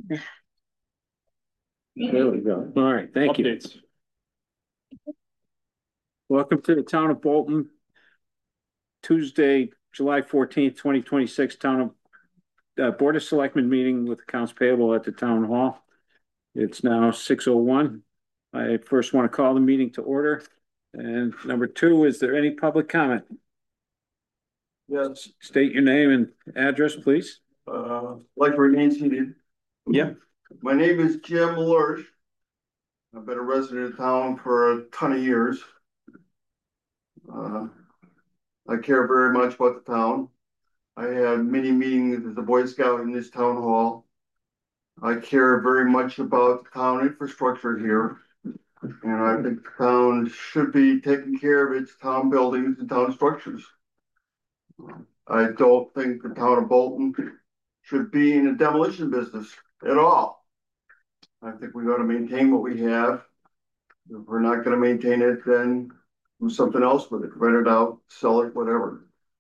There we go. All right, thank you. Welcome to the Town of Bolton, Tuesday, July 14th, 2026, Town of Board of Selectmen meeting with accounts payable at the Town Hall. It's now 6:01. I first want to call the meeting to order. And number two, is there any public comment? Yes. State your name and address, please. Like to remain seated. Yeah. My name is Jim Lurch. I've been a resident of town for a ton of years. I care very much about the town. I had many meetings as a Boy Scout in this town hall. I care very much about the town infrastructure here. And I think the town should be taking care of its town buildings and town structures. I don't think the town of Bolton should be in the demolition business at all. I think we ought to maintain what we have. If we're not going to maintain it, then do something else with it, rent it out, sell it, whatever.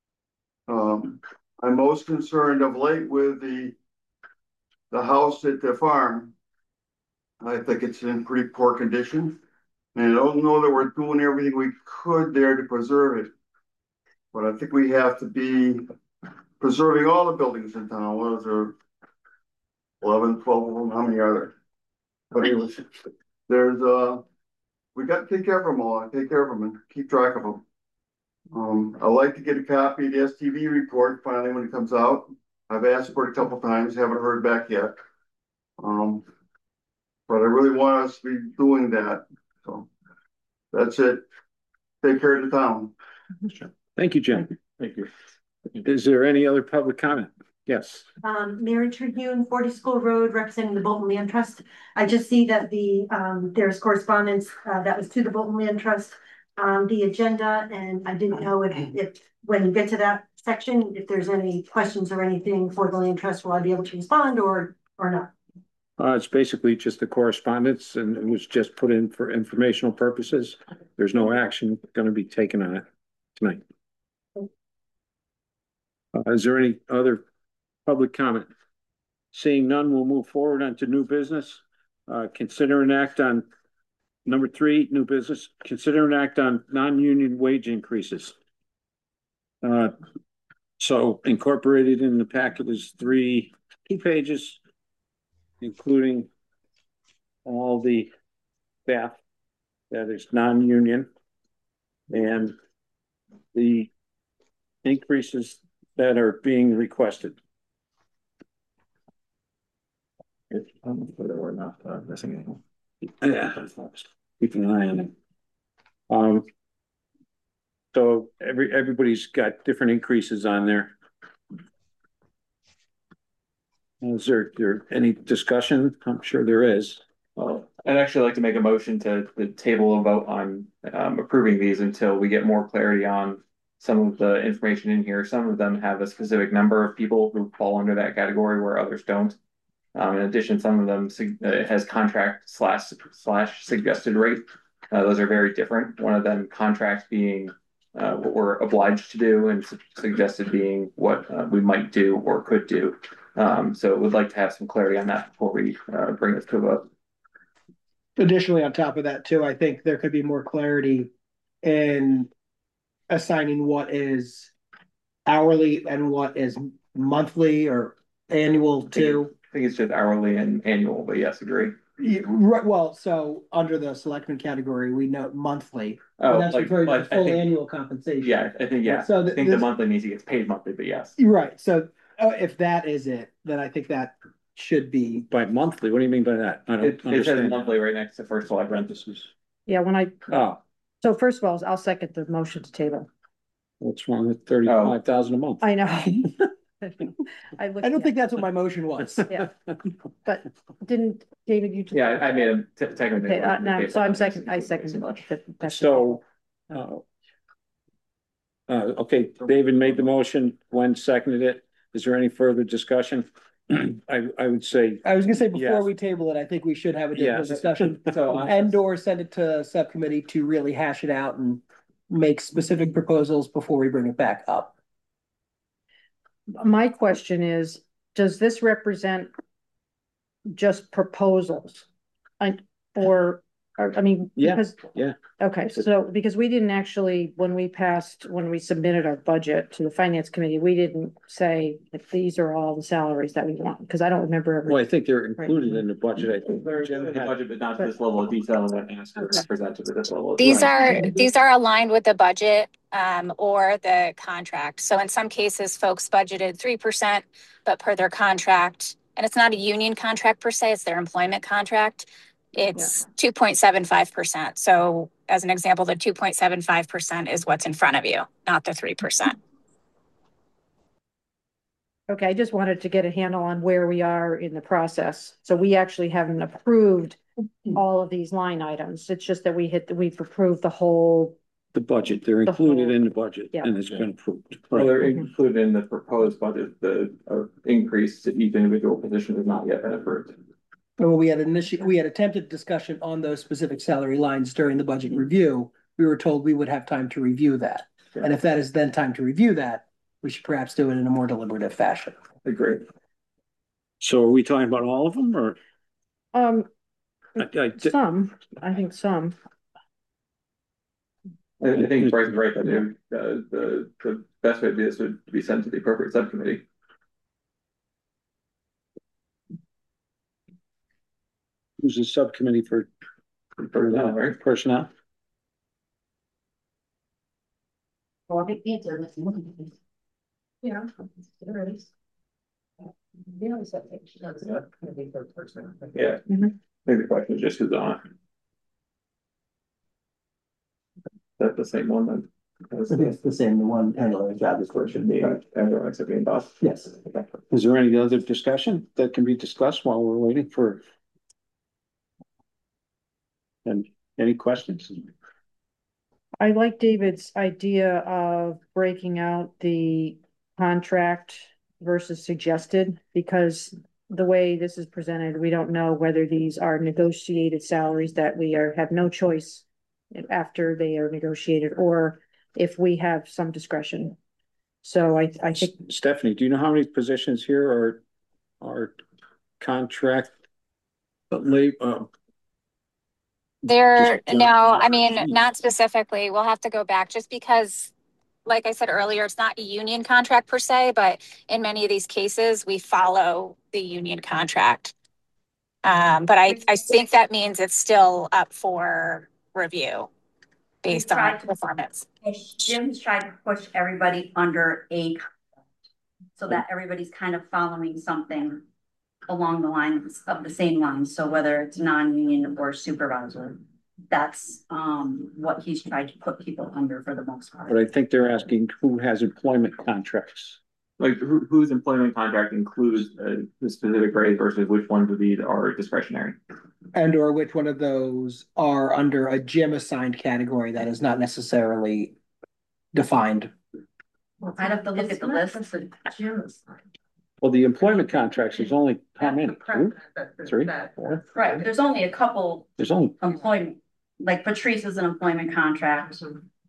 I'm most concerned of late with the house at the farm. I think it's in pretty poor condition. And I don't know that we're doing everything we could there to preserve it. But I think we have to be preserving all the buildings in town. What is there? 11, 12 of them. How many are there? But anyways, there's we got to take care of them all. Take care of them and keep track of them. I'd like to get a copy of the STV report finally when it comes out. I've asked for it a couple times, haven't heard back yet. But I really want us to be doing that. So that's it. Take care of the town. Thank you, Jim. Thank you. Is there any other public comment? Yes. Mary Tribune, 40 School Road, representing the Bolton Land Trust. I just see that there's correspondence that was to the Bolton Land Trust on the agenda, and I didn't know if when you get to that section, if there's any questions or anything for the Land Trust, will I be able to respond or not? It's basically just the correspondence, and it was just put in for informational purposes. There's no action going to be taken on it tonight. Is there any other public comment? Seeing none, we'll move forward onto new business. Consider an act on number 3, new business. Consider an act on non-union wage increases. So incorporated in the packet is 3 key pages, including all the staff that is non-union and the increases that are being requested. Whether we're not missing anything. Yeah, keeping an eye on it. So everybody's got different increases on there. Is there any discussion? I'm sure there is. Well, I'd actually like to make a motion to table a vote on approving these until we get more clarity on some of the information in here. Some of them have a specific number of people who fall under that category where others don't. In addition, some of them has contract slash suggested rate. Those are very different. One of them, contract being what we're obliged to do, and suggested being what we might do or could do. So we'd like to have some clarity on that before we bring this to a vote. Additionally, on top of that too, I think there could be more clarity in assigning what is hourly and what is monthly or annual too. I think it's just hourly and annual, but yes, agree. Well, so under the selectman category, we note monthly. Oh, that's referring to full annual compensation. Yeah, I think, yeah. So I think the monthly means he gets paid monthly, but yes. Right. So if that is it, then I think that should be by monthly. What do you mean by that? I don't understand. It says monthly right next to first select parentheses. Yeah, so first of all, I'll second the motion to table. What's wrong with 35,000 a month? I know. I don't think that's what my motion was. Yeah, but didn't David? You just I made him technically. Okay, no, so I second it. So, okay, David made the motion. Gwen seconded it. Is there any further discussion? I would say. I was going to say before we table it, I think we should have a different discussion. So and/or send it to subcommittee to really hash it out and make specific proposals before we bring it back up. My question is, does this represent just proposals? I mean, Yeah, because. yeah. Okay, so because we didn't actually, when we submitted our budget to the finance committee, we didn't say that these are all the salaries that we want, because I don't remember Well, I every. think they're included in the budget. I think They're Jim in the had- budget, but not to this level of detail, and then asked to present at this level. These are aligned with the budget or the contract. So in some cases, folks budgeted 3%, but per their contract, and it's not a union contract per se, it's their employment contract. It's 2.75%. So as an example, the 2.75% is what's in front of you, not the 3%. Okay, I just wanted to get a handle on where we are in the process. So we actually haven't approved all of these line items. It's just that we've approved the whole. the budget. They're The included whole- in the budget Yeah. and it's been approved. Well, they're Right. included in the proposed budget, the increase to each individual position has not yet been approved. Well, we had attempted discussion on those specific salary lines during the budget review. We were told we would have time to review that. And if that is then time to review that, we should perhaps do it in a more deliberative fashion. Agreed. So are we talking about all of them or? I I think some. I think Bryce is right that the best way to do this would be sent to the appropriate subcommittee. Who's the subcommittee for Personnel, right? personnel? Yeah. Yeah. Mhm. Maybe the question is just who's on it. That's the same one then. It's the same, the one handling the job description. Everyone except being boss. Yes. Is there any other discussion that can be discussed while we're waiting for? And any questions? I like David's idea of breaking out the contract versus suggested, because the way this is presented, we don't know whether these are negotiated salaries that have no choice after they are negotiated, or if we have some discretion. So I think. Stephanie, do you know how many positions here are contract? I mean, not specifically. We'll have to go back just because, like I said earlier, it's not a union contract per se, but in many of these cases, we follow the union contract. But I think that means it's still up for review based on performance. Jim's tried to push everybody under a contract so that everybody's kind of following something along the lines of the same lines. So whether it's non-union or supervisor, that's what he's tried to put people under for the most part. But I think they're asking who has employment contracts. Like whose employment contract includes the specific grade versus which ones of these are discretionary. And or which one of those are under a Jim assigned category that is not necessarily defined. I'd have to look at the list. Well, the employment contracts is only how many? Two? Three? Four? Right, there's only a couple There's only, employment, like Patrice is an employment contract.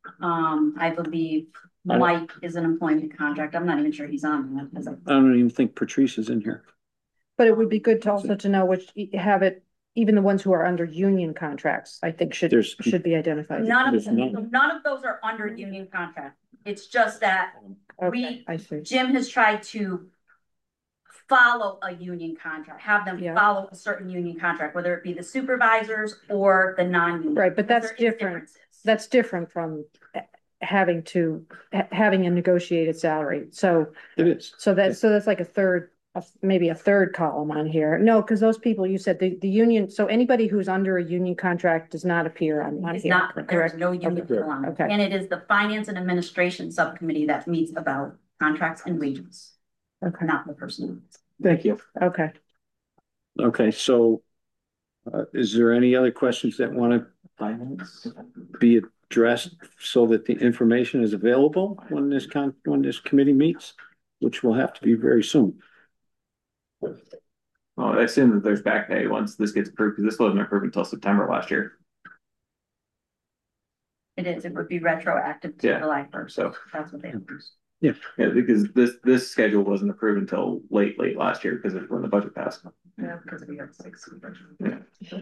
I believe Mike is an employment contract. I'm not even sure he's on that. Because I don't even think Patrice is in here. But it would be good to also to know even the ones who are under union contracts, I think should be identified. none There's of those are under union contract. It's just that Okay, I see. Jim has tried to follow a union contract, have them Yeah. follow a certain union contract, whether it be the supervisors or the non-union. Right, but that's There is different. differences. That's different from having a negotiated salary. So It is. that's like maybe a third column on here. No, because those people, you said the union, so anybody who's under a union contract does not appear on It's here. not, there is Correct. no union Okay. alignment. Okay. And it is the finance and administration subcommittee that meets about contracts and wages, Okay, not the personnel. Thank you. okay. Okay, so is there any other questions that want to be addressed so that the information is available when this committee meets, which will have to be very soon? Well, I assume that there's back pay once this gets approved, because this wasn't approved until September last year. It would be retroactive to Yeah. July 1st. So That's what they. Yeah, because this schedule wasn't approved until late last year because of when the budget passed. Yeah, because we have 6. Yeah.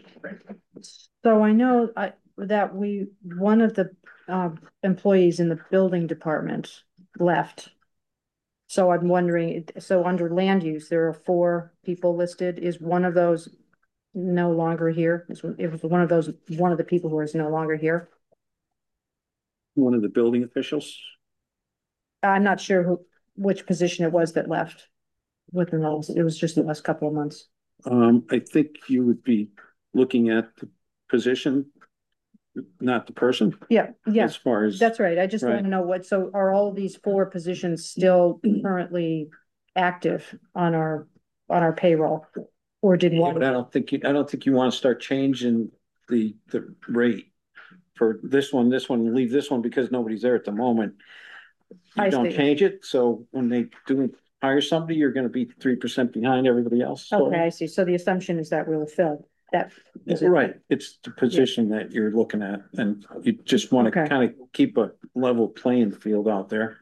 So I know that one of the employees in the building department left. So I'm wondering, so under land use, there are 4 people listed. Is one of those no longer here? It was one of the people who is no longer here. One of the building officials. I'm not sure which position it was that left within those. It was just the last couple of months. I think you would be looking at the position, not the person. Yeah, As far as. that's right. I just want Right. to know so are all these 4 positions still currently active on our payroll? Or did But one? I don't think you want to start changing the rate for this one, and leave this one because nobody's there at the moment. I You don't see. change it, so when they do hire somebody, you're gonna be 3% behind everybody else. Okay, I see. So the assumption is that we'll fill that. Right, it's the position that you're looking at, and you just want to Okay. kind of keep a level playing field out there.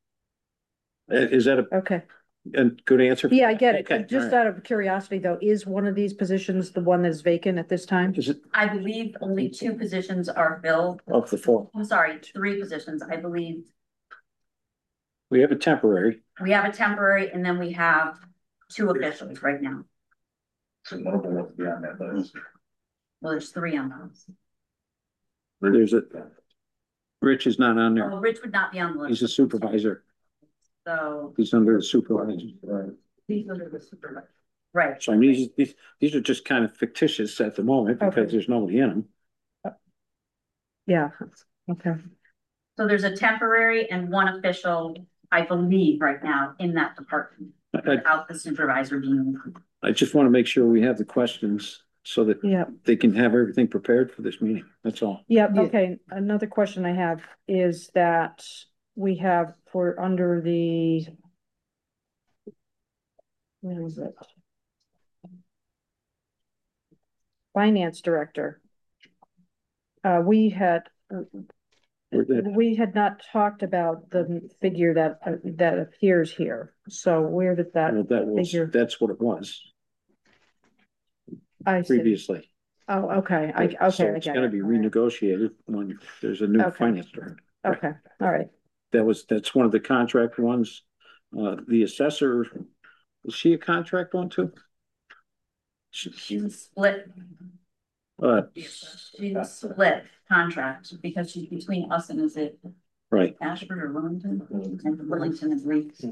Is that Okay. a good answer? Yeah, I get it. Okay, Just all right. out of curiosity though, is one of these positions the one that's vacant at this time? Is it I believe only 2 positions are filled. of the 4? I'm sorry, 3 positions. I believe We have a temporary. we have a temporary and then we have 2 officials right now. So one of them will be on that list. Well, there's 3 on those. There's Rich is not on there. Well, Rich would not be on the He's list, a supervisor. so He's under the supervisor. he's under the supervisor. Right, So I mean, these are just kind of fictitious at the moment because Okay. there's nobody in them. Yeah, okay. so there's a temporary and 1 official, I believe, right now in that department, without the supervisor being. I just want to make sure we have the questions so that Yeah, they can have everything prepared for this meeting. That's all. yeah, Yeah. okay. Another question I have is that we have for under the. Where is it? Finance director. We had not talked about the figure that appears here. So where did that figure? That's what it was I see. previously. Oh, okay, So I it's get gonna it. be All right. renegotiated when there's a new Okay. finance director. Okay, all right. That's one of the contract ones. The assessor, is she a contract one too? She's split, she's split contract because she's between us and is it right. Ashford or Wilmington? And Wilmington is Reeves.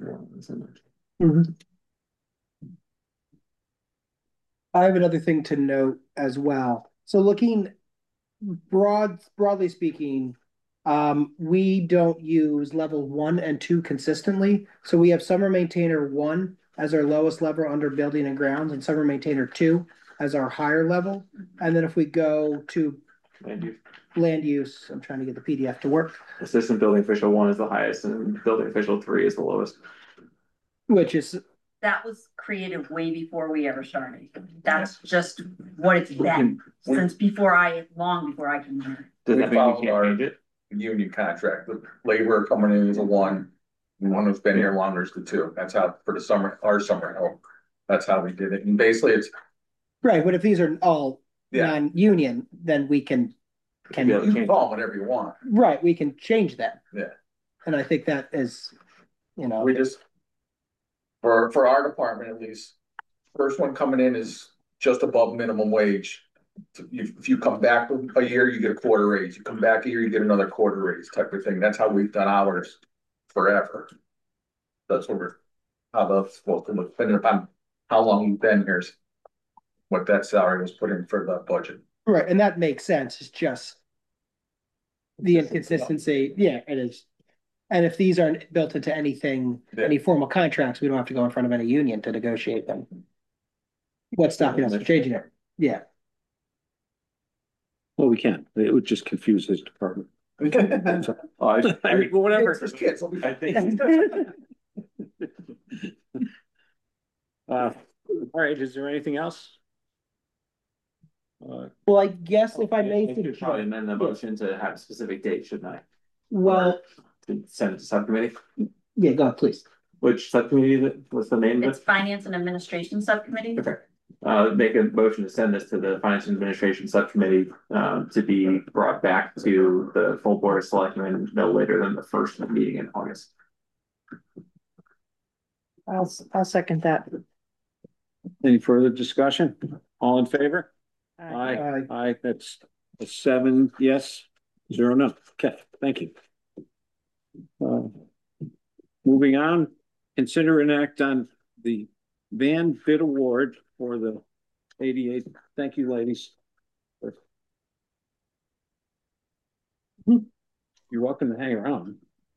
I have another thing to note as well. So looking broadly speaking, we don't use level 1 and 2 consistently. So we have summer maintainer 1 as our lowest level under building and grounds, and summer maintainer 2 as our higher level. And then if we go to land use, I'm trying to get the PDF to work, Assistant building official 1 is the highest and building official 3 is the lowest. which is That was created way before we ever started. That's just what it's been since long before I came here. Does We that mean followed we can't our- change it? Union contract, the laborer coming in is a 1, and one who's been here longer is the 2. That's how, for the summer, our summer help. That's how we did it, and basically it's, right. But if these are all Yeah. non-union, then we can Yeah. you can call them whatever you want. right, we can change that. Yeah. And I think that is, We just, for our department at least, first one coming in is just above minimum wage. If you come back a year, you get a quarter raise. You come back a year, you get another quarter raise type of thing. That's how we've done ours forever. That's how that's supposed to look, depending upon how long you've been here, is what that salary was put in for the budget. right, and that makes sense. It's just the inconsistency. Yeah, it is. And if these aren't built into anything, Yeah. any formal contracts, we don't have to go in front of any union to negotiate them. What's stopping us from changing it? Yeah. Well, we can. It would just confuse his department. Oh, I mean, whatever. There's kids, they'll be- I think. All right, is there anything else? Well, I guess if I may. should probably amend the motion to have a specific date, shouldn't I? Well, to send it to subcommittee? Yeah, go ahead, please. Which subcommittee is it? What's the name of It's it? Finance and Administration Subcommittee. Okay. Make a motion to send this to the Finance and Administration Subcommittee, to be brought back to the full Board of Selectmen no later than the first meeting in August. I'll second that. Any further discussion? All in favor? Aye. Aye, aye, that's a 7 yes, 0 no. Okay, thank you. Moving on, consider an act on the van bid award for the 88. Thank you, ladies. You're welcome to hang around.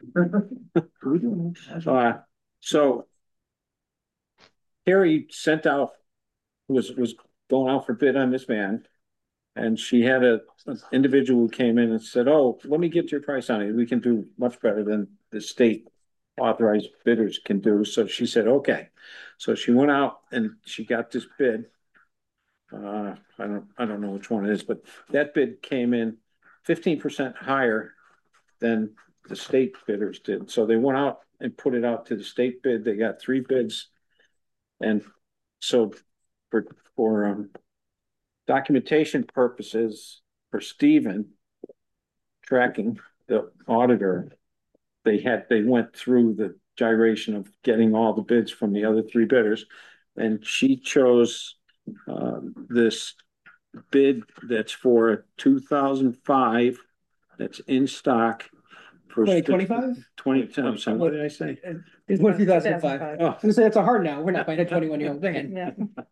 So Carrie sent out, was going out for bid on this van. And she had an individual who came in and said, oh, let me get your price on it. We can do much better than the state authorized bidders can do. So she said, okay. So she went out and she got this bid. I don't know which one it is, but that bid came in 15% higher than the state bidders did. So they went out and put it out to the state bid. They got 3 bids. And so for documentation purposes for Stephen tracking the auditor, they went through the gyration of getting all the bids from the other 3 bidders, and she chose this bid that's for a 2005 that's in stock for 2025? 2010. What did I say? It's one 2005. 2005. Oh, I was gonna say it's a hard no. We're not buying a 21-year-old van. Yeah.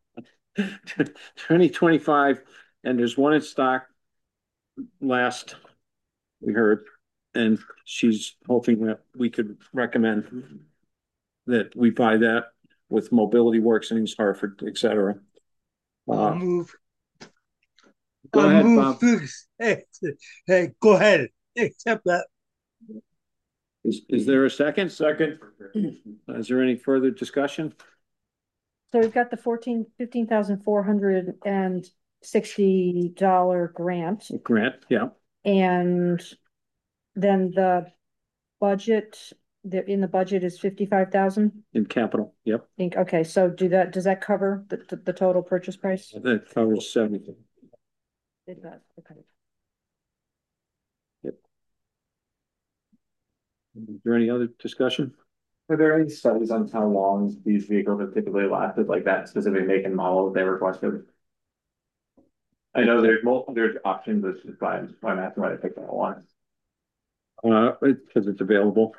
2025, and there's one in stock last we heard, and she's hoping that we could recommend that we buy that with Mobility Works in East Hartford, etc. I'll move. Go I'll ahead, move Bob. this. Hey, go ahead. Accept that. Is there a second? Second. Is there any further discussion? So we've got the $15,460 grant, Grant, yeah, and then the budget, in the budget is 55,000. in capital, yep. Think, okay, so does that cover the total purchase price? That covers 70. It does, okay. Is there any other discussion? Are there any studies on how long these vehicles have typically lasted, like that specific make and model they requested? I know there's options, that's just why I'm asking why I picked that one. Because it's available.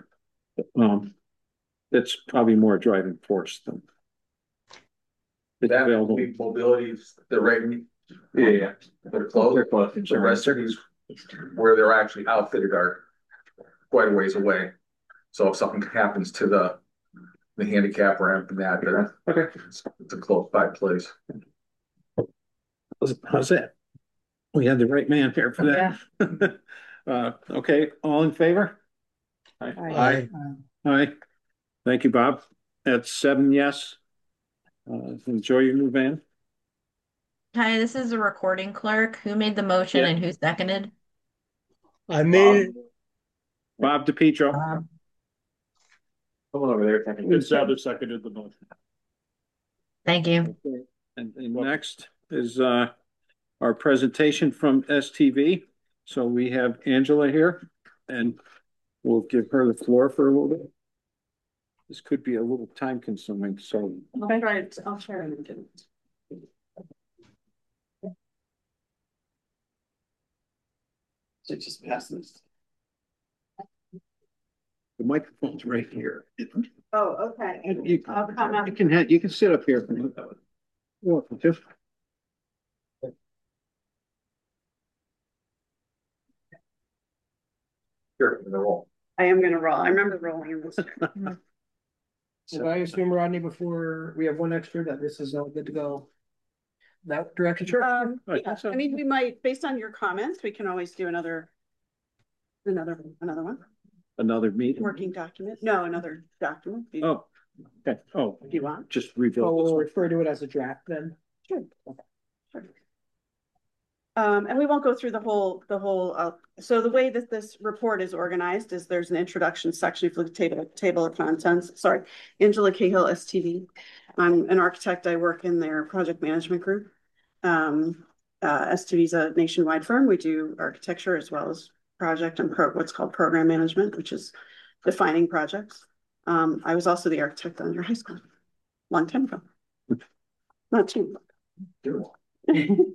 It's probably more driving force than it's That available. mobility's the right. Yeah. They're close. They're close. The rest of these, where they're actually outfitted, are quite a ways away. So if something happens to the handicap ramp and that, Okay. it's a close by place. How's that? We had the right man here for that. Okay, all in favor? Aye. Aye. Thank you, Bob. That's 7 yes. Enjoy your new van. Hi, this is a recording clerk. Who made the motion Yeah. and who seconded? I made it. Bob DiPietro. Someone over there. Seconded the motion. Thank you. And next is our presentation from STV. So we have Angela here, and we'll give her the floor for a little bit. This could be a little time consuming, so. Okay. I'll try to. So just pass this. The microphone's right here. Oh, okay. And you I'll come up. you can sit up here. You're welcome to. Sure, in the roll. I am gonna roll. I remember rolling this. So I assume, Rodney, before we have one extra, that this is all good to go that direction? Sure. Right, Yeah, so- I mean, we might, based on your comments, we can always do another one, Another meeting. working document. No, another document. Do Oh, okay. Oh, you want? just So rebuild this we'll one. refer to it as a draft then. Sure. Sure. And we won't go through the whole, so the way that this report is organized is there's an introduction section. If you look at table of contents, sorry, Angela Cahill, STD. I'm an architect. I work in their project management group. STD is a nationwide firm. We do architecture as well as project and what's called program management, which is defining projects. I was also the architect on your high school, long time ago. Not too long.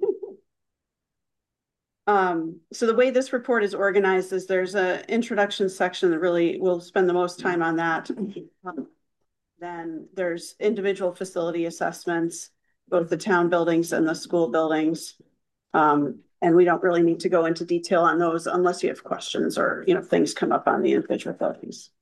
So the way this report is organized is there's an introduction section that really will spend the most time on that. Then there's individual facility assessments, both the town buildings and the school buildings. And we don't really need to go into detail on those unless you have questions or, things come up on the individual buildings.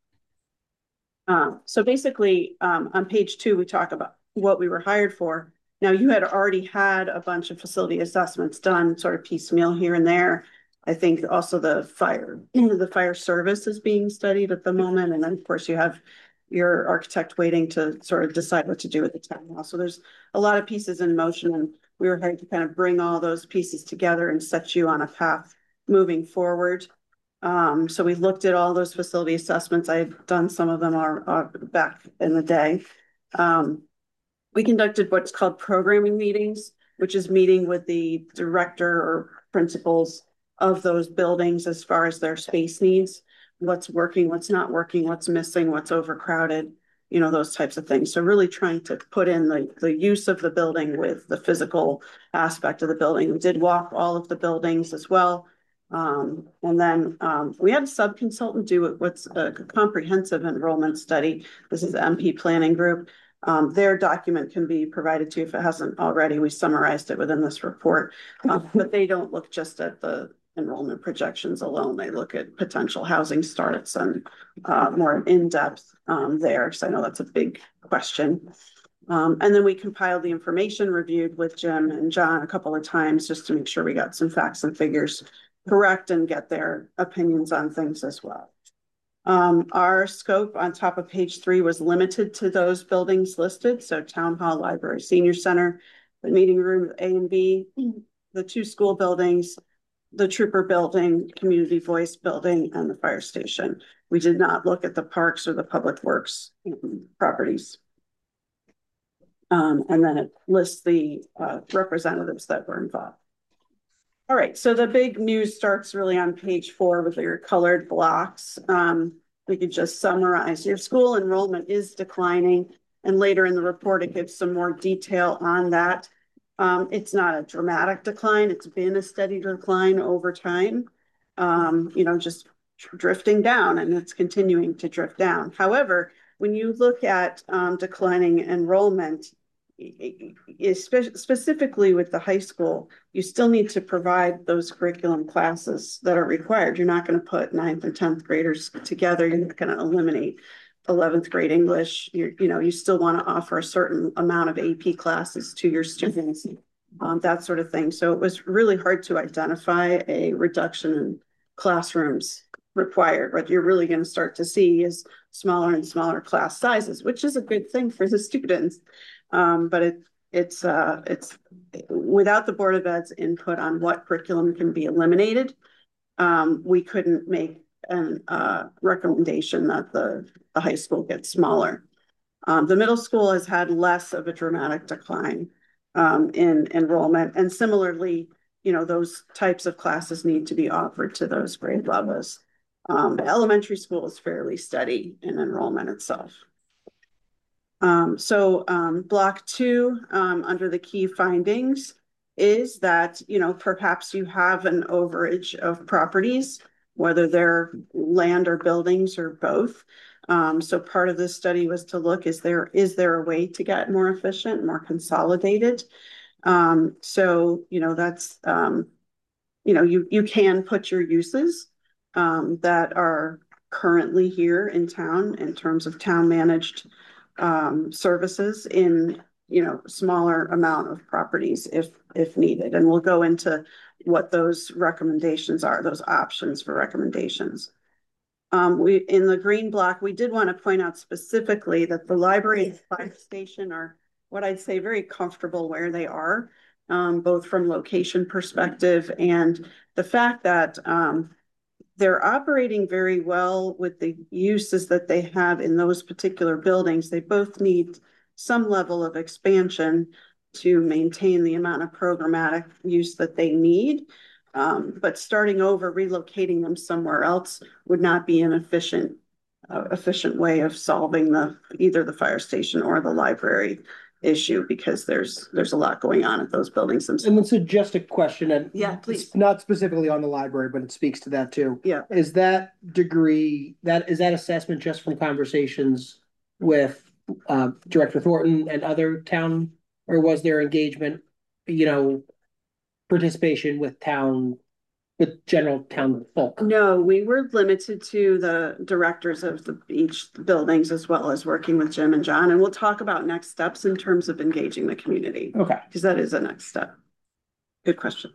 So basically, on page 2, we talk about what we were hired for. Now, you had already had a bunch of facility assessments done sort of piecemeal here and there. I think also the fire service is being studied at the moment. And then, of course, you have your architect waiting to sort of decide what to do with the town hall. So there's a lot of pieces in motion, and we were hired to kind of bring all those pieces together and set you on a path moving forward. So we looked at all those facility assessments. I had done some of them are back in the day. We conducted what's called programming meetings, which is meeting with the director or principals of those buildings as far as their space needs, what's working, what's not working, what's missing, what's overcrowded, those types of things. So really trying to put in the use of the building with the physical aspect of the building. We did walk all of the buildings as well. And then we had a sub-consultant do what's a comprehensive enrollment study. This is the MP Planning Group. Their document can be provided to you if it hasn't already. We summarized it within this report, but they don't look just at the enrollment projections alone. They look at potential housing starts and more in-depth there, because I know that's a big question. And then we compiled the information, reviewed with Jim and John a couple of times just to make sure we got some facts and figures correct and get their opinions on things as well. Our scope on top of page 3 was limited to those buildings listed. So town hall, library, senior center, the meeting room A and B, the 2 school buildings, the trooper building, community voice building, and the fire station. We did not look at the parks or the public works properties. And then it lists the representatives that were involved. All right, so the big news starts really on page 4 with your colored blocks. We could just summarize. Your school enrollment is declining, and later in the report, it gives some more detail on that. It's not a dramatic decline. It's been a steady decline over time, just drifting down, and it's continuing to drift down. However, when you look at declining enrollment, specifically with the high school, you still need to provide those curriculum classes that are required. You're not going to put 9th and 10th graders together. You're not going to eliminate 11th grade English. You still want to offer a certain amount of AP classes to your students, that sort of thing. So it was really hard to identify a reduction in classrooms required. What you're really going to start to see is smaller and smaller class sizes, which is a good thing for the students. But it's without the Board of Ed's input on what curriculum can be eliminated, we couldn't make a recommendation that the high school gets smaller. The middle school has had less of a dramatic decline in enrollment, and similarly, those types of classes need to be offered to those grade levels. Elementary school is fairly steady in enrollment itself. Block 2 under the key findings is that, perhaps you have an overage of properties, whether they're land or buildings or both. So part of this study was to look, is there a way to get more efficient, more consolidated? That's, you can put your uses that are currently here in town in terms of town managed services in smaller amount of properties if needed, and we'll go into what those recommendations are, those options for recommendations. We in the green block, we did want to point out specifically that the library and fire station are what I'd say very comfortable where they are. both from location perspective and the fact that they're operating very well with the uses that they have in those particular buildings. They both need some level of expansion to maintain the amount of programmatic use that they need. But starting over, relocating them somewhere else would not be an efficient way of solving either the fire station or the library issue, because there's a lot going on at those buildings themselves. And so just a question, and Yeah, please. not specifically on the library, but it speaks to that too. Yeah. Is that assessment just from conversations with Director Thornton and other town, or was there engagement, participation with general town folk? No, we were limited to the directors of each buildings, as well as working with Jim and John. And we'll talk about next steps in terms of engaging the community. Okay. Because that is a next step. Good question.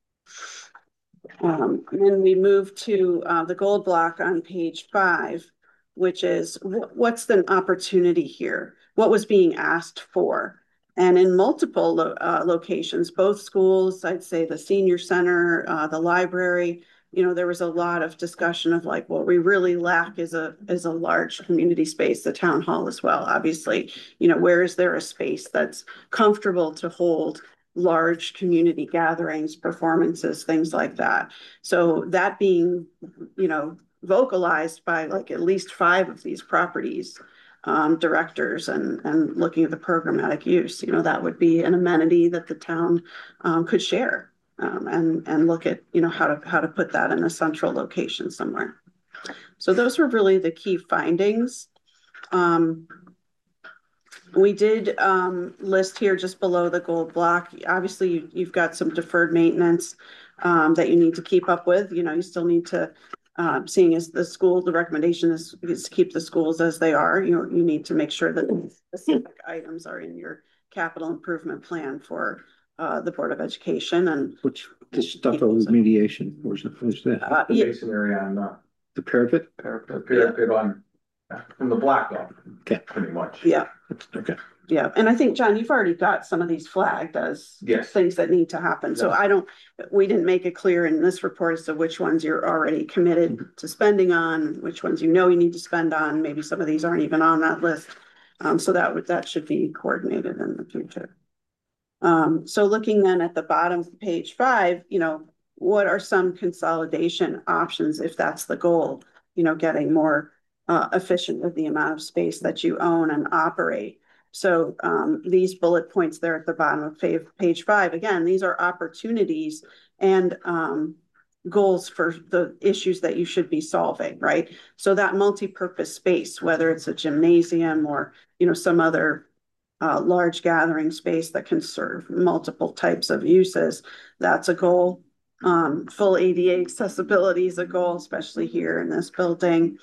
And then we move to the gold block on page 5, which is what's the opportunity here? What was being asked for? And in multiple locations, both schools, I'd say the senior center, the library, there was a lot of discussion of like, what we really lack is a large community space, the town hall as well. Obviously, where is there a space that's comfortable to hold large community gatherings, performances, things like that. So that being, vocalized by like at least 5 of these properties, directors and looking at the programmatic use, that would be an amenity that the town could share and look at, how to put that in a central location somewhere. So those were really the key findings. We did list here just below the gold block. Obviously, you've got some deferred maintenance that you need to keep up with. You still need to seeing as the recommendation is to keep the schools as they are. You need to make sure that specific items are in your capital improvement plan for the Board of Education. And which the stuff of remediation, where's that? The masonry on The parapet? parapet on from the blacktop. Okay. Pretty much. Yeah. Okay. Yeah, and I think, John, you've already got some of these flagged as things that need to happen. So we didn't make it clear in this report as to which ones you're already committed to spending on, which ones you need to spend on. Maybe some of these aren't even on that list. So that should be coordinated in the future. So looking then at the bottom of page 5, what are some consolidation options if that's the goal? Getting more efficient with the amount of space that you own and operate. So these bullet points there at the bottom of page 5, again, these are opportunities and goals for the issues that you should be solving, right? So that multi-purpose space, whether it's a gymnasium or, some other large gathering space that can serve multiple types of uses, that's a goal. Full ADA accessibility is a goal, especially here in this building.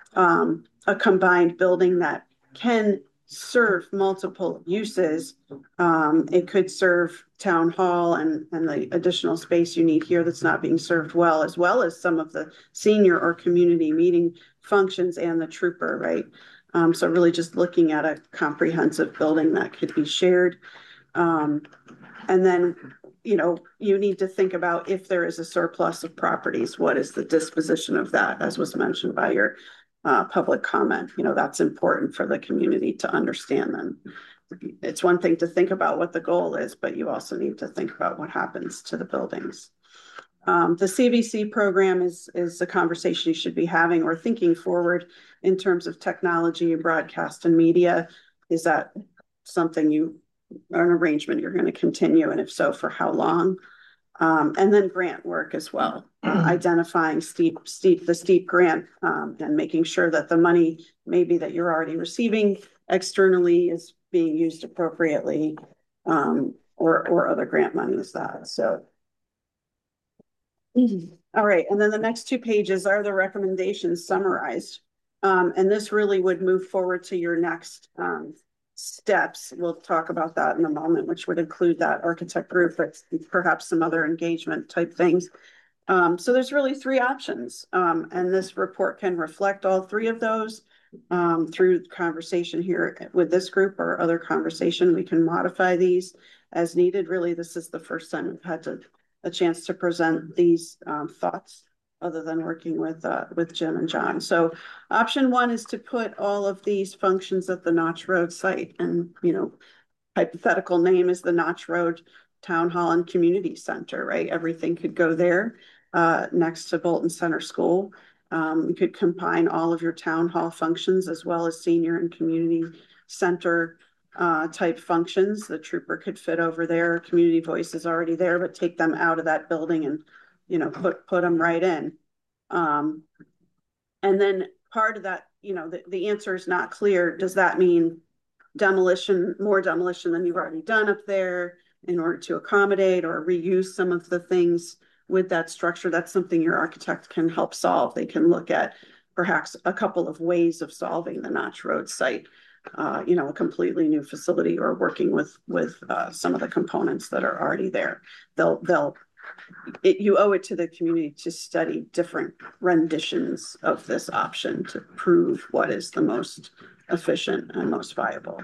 A combined building that can serve multiple uses. It could serve town hall and the additional space you need here that's not being served well as some of the senior or community meeting functions and the trooper, right? So really just looking at a comprehensive building that could be shared. And then, you need to think about if there is a surplus of properties, what is the disposition of that, as was mentioned by your public comment. That's important for the community to understand them. It's one thing to think about what the goal is, but you also need to think about what happens to the buildings. The CVC program is a conversation you should be having or thinking forward in terms of technology, broadcast, and media. Is that something an arrangement you're going to continue? And if so, for how long? And then grant work as well, identifying the steep grant and making sure that the money maybe that you're already receiving externally is being used appropriately, or other grant money is that. So, all right. And then the next 2 pages are the recommendations summarized. And this really would move forward to your next steps. We'll talk about that in a moment, which would include that architect group, but perhaps some other engagement type things. So there's really 3 options. And this report can reflect all 3 of those through conversation here with this group or other conversation. We can modify these as needed. Really, this is the first time we've had a chance to present these thoughts, other than working with Jim and John. So option one is to put all of these functions at the Notch Road site, and, you know, hypothetical name is the Notch Road Town Hall and Community Center, right? Everything could go there, next to Bolton Center School. You could combine all of your town hall functions as well as senior and community center type functions. The trooper could fit over there. Community Voice is already there, but take them out of that building and, you know, put them right in. And then part of that, you know, the answer is not clear. Does that mean demolition, more demolition than you've already done up there in order to accommodate or reuse some of the things with that structure? That's something your architect can help solve. They can look at perhaps a couple of ways of solving the Notch Road site, you know, a completely new facility, or working with some of the components that are already there. You owe it to the community to study different renditions of this option to prove what is the most efficient and most viable.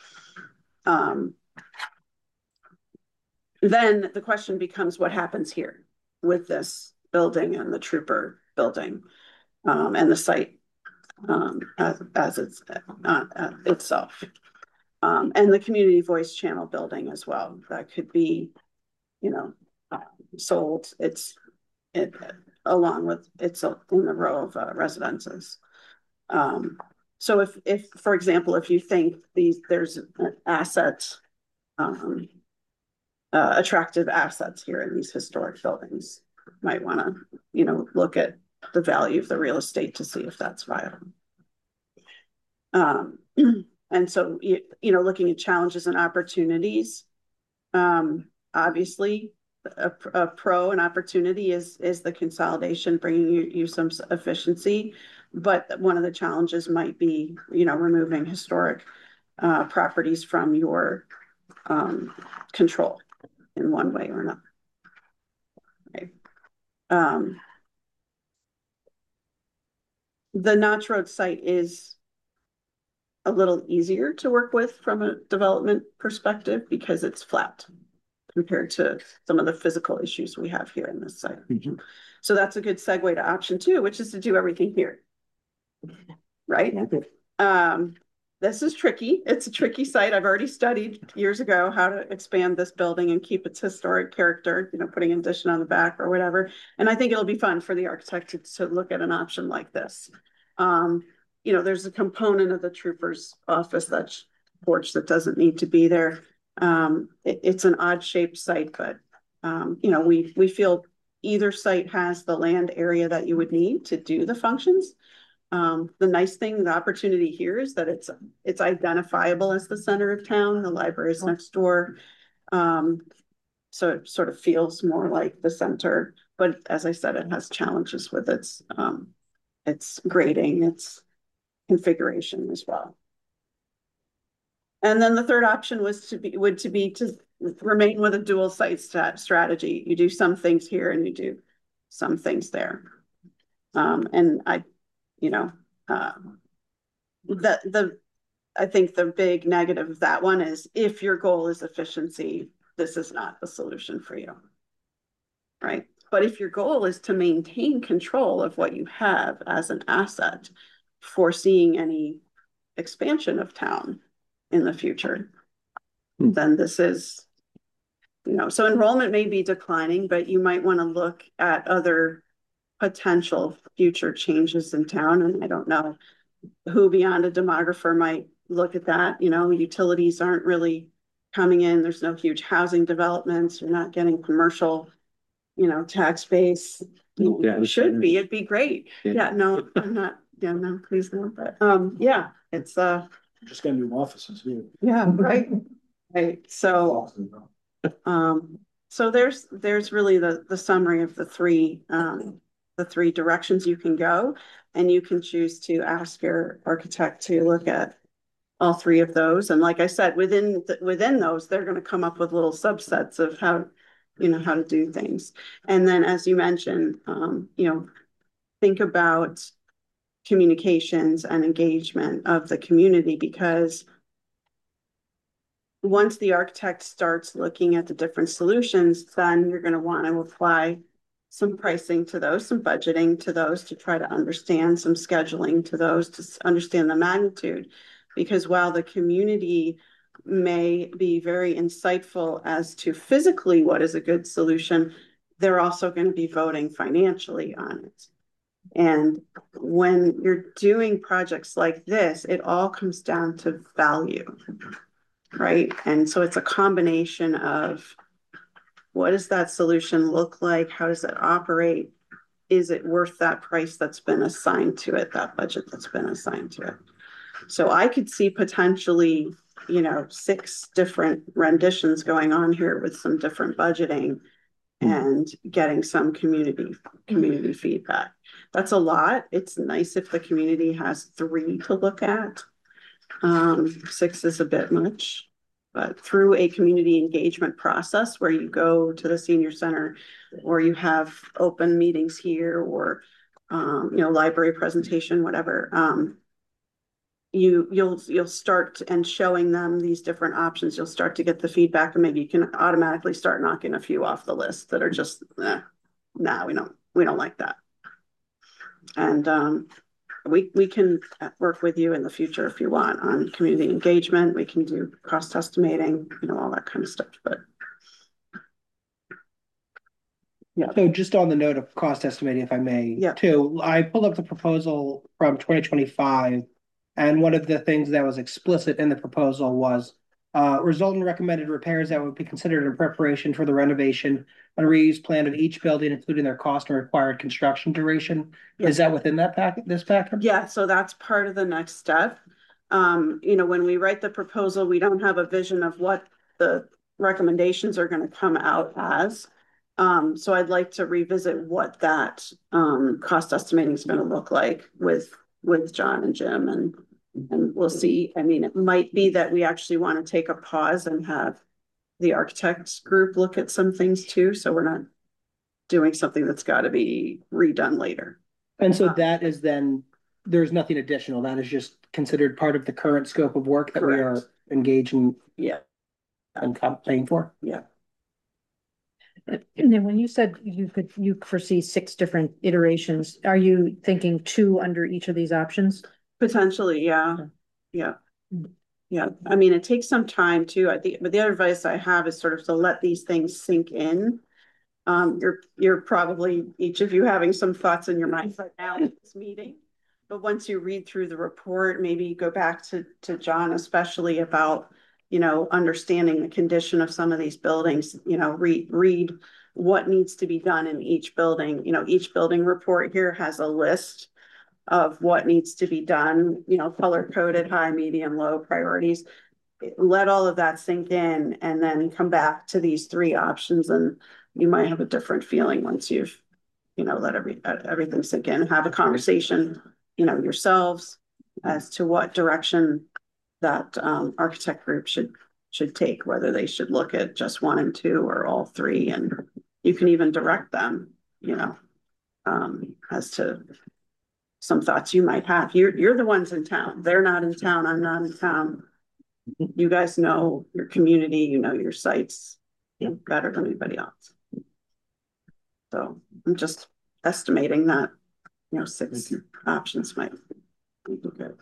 Then the question becomes, what happens here with this building and the trooper building, and the site as it's itself, and the Community Voice channel building as well. That could be, you know, sold. Along with it's in the row of residences. So if for example, if you think there's an asset, attractive assets here in these historic buildings, might want to, you know, look at the value of the real estate to see if that's viable. And so, you know, looking at challenges and opportunities, obviously a pro and opportunity is the consolidation, bringing you some efficiency. But one of the challenges might be, you know, removing historic properties from your control in one way or another. Okay. The Notch Road site is a little easier to work with from a development perspective because it's flat compared to some of the physical issues we have here in this site. Mm-hmm. So that's a good segue to option two, which is to do everything here. Right? This is tricky. It's a tricky site. I've already studied years ago how to expand this building and keep its historic character, you know, putting an addition on the back or whatever. And I think it'll be fun for the architect to look at an option like this. You know, there's a component of the trooper's office, that porch, that doesn't need to be there. It's an odd shaped site, but you know, we feel either site has the land area that you would need to do the functions. The nice thing, the opportunity here is that it's identifiable as the center of town. The library is next door. So it sort of feels more like the center, but as I said, it has challenges with its grading, its configuration as well. And then the third option would be to remain with a dual site strategy. You do some things here and you do some things there. And you know, I think the big negative of that one is, if your goal is efficiency, this is not the solution for you, right? But if your goal is to maintain control of what you have as an asset, foreseeing any expansion of town in the future, then this is, you know, so enrollment may be declining, but you might want to look at other potential future changes in town. And I don't know who beyond a demographer might look at that. You know, utilities aren't really coming in. There's no huge housing developments. You're not getting commercial, you know, tax base. Yeah, it should be. It'd be great. Yeah, no, I'm not. Yeah, no, please no. But yeah, it's just gonna do offices here. Yeah, right. Right. So so there's really the summary of the three directions you can go, and you can choose to ask your architect to look at all three of those. And like I said, within those, they're going to come up with little subsets of how, you know, how to do things. And then, as you mentioned, you know, think about communications and engagement of the community, because once the architect starts looking at the different solutions, then you're gonna want to apply some pricing to those, some budgeting to those to try to understand, some scheduling to those to understand the magnitude. Because while the community may be very insightful as to physically what is a good solution, they're also going to be voting financially on it. And when you're doing projects like this, it all comes down to value, right? And so it's a combination of what does that solution look like? How does it operate? Is it worth that price that's been assigned to it, that budget that's been assigned to it? So I could see potentially, 6 different renditions going on here with some different budgeting and getting some community feedback. That's a lot. It's nice if the community has 3 to look at. 6 is a bit much, but through a community engagement process where you go to the senior center or you have open meetings here or, library presentation, whatever, you'll start and showing them these different options. You'll start to get the feedback, and maybe you can automatically start knocking a few off the list that are just, nah, we don't like that. And we can work with you in the future if you want on community engagement. We can do cost estimating, all that kind of stuff. But yeah. So just on the note of cost estimating, if I may, too, I pulled up the proposal from 2025. And one of the things that was explicit in the proposal was result in recommended repairs that would be considered in preparation for the renovation and reuse plan of each building, including their cost and required construction duration. Yes. Is that within that this package? Yeah, so that's part of the next step. When we write the proposal, we don't have a vision of what the recommendations are going to come out as. So I'd like to revisit what that cost estimating is going to look like with John and Jim, and we'll see. I mean, it might be that we actually want to take a pause and have the architects group look at some things too. So we're not doing something that's got to be redone later. And so that is then, there's nothing additional. That is just considered part of the current scope of work that Correct. We are engaged in. Yeah. And paying for. Yeah. And then when you said you foresee 6 different iterations, are you thinking 2 under each of these options? Potentially, yeah. Yeah. Yeah. I mean, it takes some time too, I think, but the other advice I have is sort of to let these things sink in. You're probably each of you having some thoughts in your mind right now in this meeting. But once you read through the report, maybe go back to John, especially about understanding the condition of some of these buildings, read what needs to be done in each building. Each building report here has a list of what needs to be done, color coded, high, medium, low priorities. Let all of that sink in and then come back to these 3 options, and you might have a different feeling once you've, let everything sink in and have a conversation, yourselves as to what direction that architect group should take, whether they should look at just 1 and 2 or all 3, and you can even direct them, as to some thoughts you might have. You're the ones in town. They're not in town. I'm not in town. You guys know your community, your sites better than anybody else. So I'm just estimating that, 6 options might be good.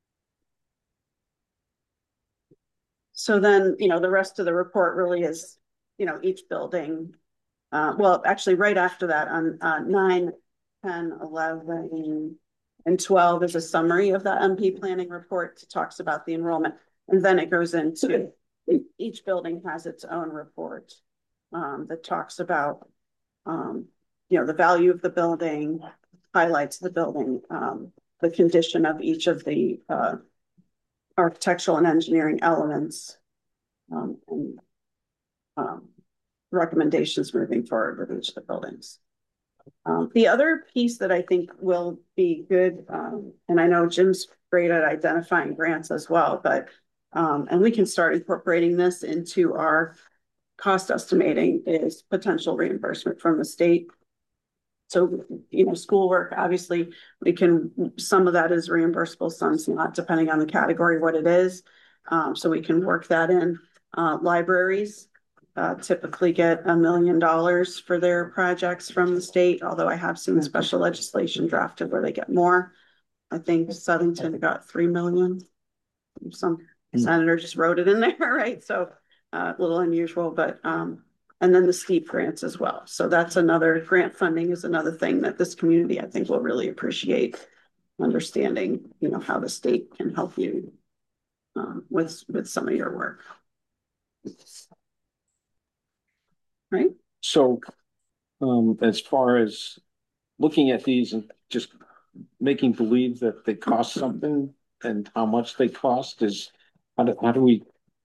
So then, the rest of the report really is, each building. Well, actually, right after that on 9, 10, 11, and 12 is a summary of the MP planning report. It talks about the enrollment. And then it goes into each building has its own report that talks about, the value of the building, highlights the building, the condition of each of the architectural and engineering elements, and recommendations moving forward with each of the buildings. The other piece that I think will be good, and I know Jim's great at identifying grants as well, but and we can start incorporating this into our cost estimating, is potential reimbursement from the state. So, schoolwork, obviously, some of that is reimbursable, some's not, depending on the category, what it is. So we can work that in. Libraries typically get $1 million for their projects from the state, although I have seen special legislation drafted where they get more. I think Southington got 3 million. Some senator just wrote it in there, right? So a little unusual, but and then the steep grants as well. So that's another, grant funding is another thing that this community, I think, will really appreciate, understanding, you know, how the state can help you with some of your work. Right. So, as far as looking at these and just making believe that they cost something and how much they cost is, how do we,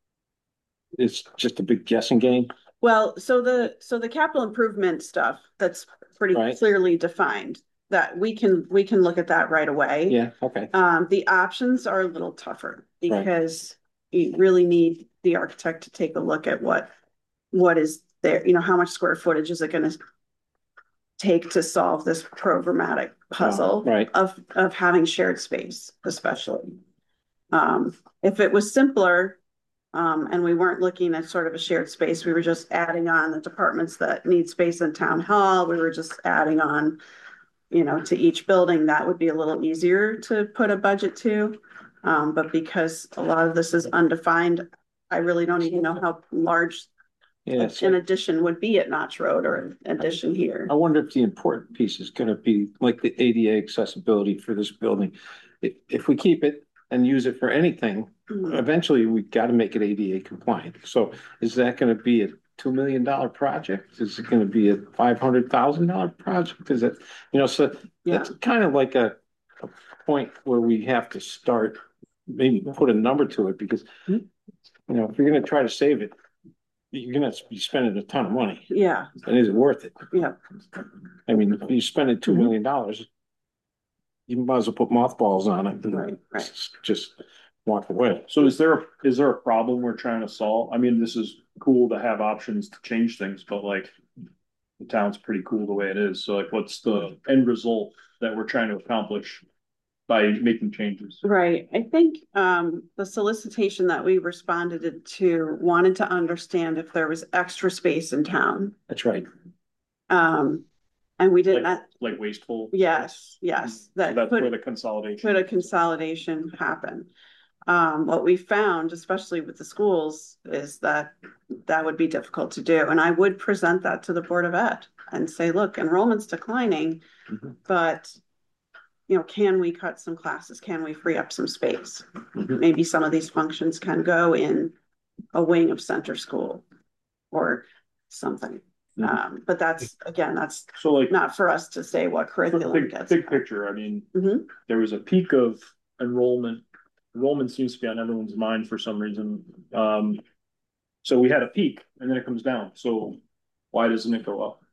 it's just a big guessing game? Well, so the capital improvement stuff, that's pretty clearly defined, that we can look at that right away. Yeah, okay. The options are a little tougher because you really need the architect to take a look at what is there, you know, how much square footage is it going to take to solve this programmatic puzzle of having shared space, especially. If it was simpler, and we weren't looking at sort of a shared space, we were just adding on the departments that need space in town hall, we were just adding on, you know, to each building, that would be a little easier to put a budget to. But because a lot of this is undefined, I really don't even know how large an addition would be at Notch Road or an addition here. I wonder if the important piece is going to be like the ADA accessibility for this building. If we keep it and use it for anything, eventually we got to make it ADA compliant. So is that going to be a $2 million project? Is it going to be a $500,000 project? Is it, you know, so it's kind of like a point where we have to start, maybe put a number to it, because, you know, if you're going to try to save it, you're going to be spending a ton of money. Yeah. And is it worth it? Yeah. I mean, if you spend $2 million, you might as well put mothballs on it. Right. Just walk away. So is there a problem we're trying to solve? I mean, this is cool to have options to change things, but like the town's pretty cool the way it is. So like, what's the end result that we're trying to accomplish by making changes? Right. I think the solicitation that we responded to wanted to understand if there was extra space in town. That's right. And we did not like wasteful. Yes. That's where the consolidation. Could a consolidation happen? What we found, especially with the schools, is that would be difficult to do. And I would present that to the Board of Ed and say, look, enrollment's declining, but you know, can we cut some classes? Can we free up some space? Maybe some of these functions can go in a wing of center school or something. But that's, again, that's so like not for us to say what curriculum gets. Big picture. I mean, there was a peak of enrollment. Enrollment seems to be on everyone's mind for some reason. So we had a peak and then it comes down. So why doesn't it go up?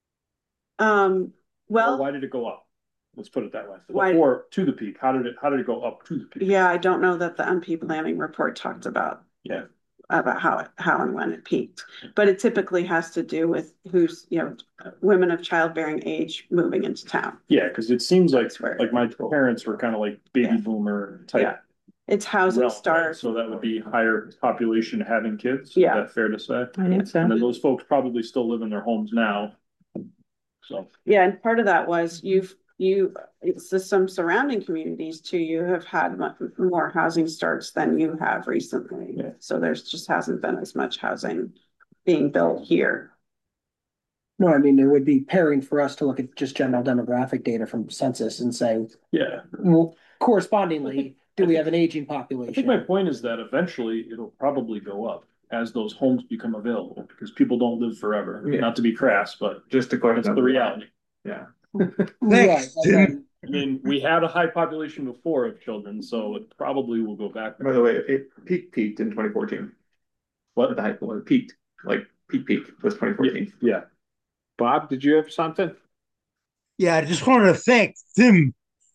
Well, or why did it go up? Let's put it that way. Before to the peak, how did it go up to the peak? Yeah, I don't know that the MP planning report talked about how and when it peaked, but it typically has to do with who's, you know, women of childbearing age moving into town. Yeah, because it seems like my parents were kind of like baby boomer type. Yeah. It's housing starts. So that would be higher population having kids. Yeah. Is that fair to say? I think so. And then those folks probably still live in their homes now. So yeah, and part of that was it's some surrounding communities too. You have had more housing starts than you have recently. Yeah. So there's just hasn't been as much housing being built here. No, I mean, it would be pairing for us to look at just general demographic data from census and say, well, correspondingly, do we have an aging population? I think my point is that eventually it'll probably go up as those homes become available because people don't live forever. Not to be crass, but just to clarify, that's the reality. Yeah. Right. I mean, we had a high population before of children, so it probably will go back. By the way, it peaked in 2014. What? The height was peaked, like peak was 2014. Yeah. Bob, did you have something? Yeah, I just want to thank Tim.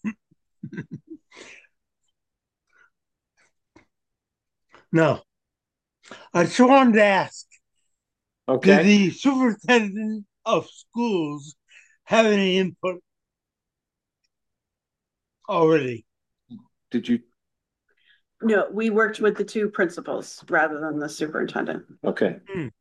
No, I just wanted to ask. Okay. Did the superintendent of schools have any input already? Did you? No, we worked with the two principals rather than the superintendent. Okay,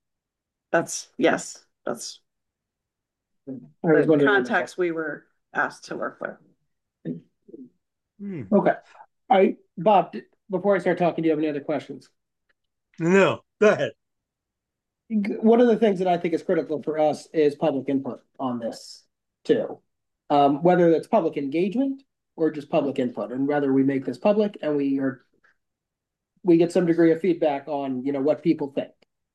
Yes, that's I was the wondering. context we were asked to work with. Okay. Bob, before I start talking, do you have any other questions? No, go ahead. One of the things that I think is critical for us is public input on this too. Whether that's public engagement or just public input, and whether we make this public and we get some degree of feedback on, what people think.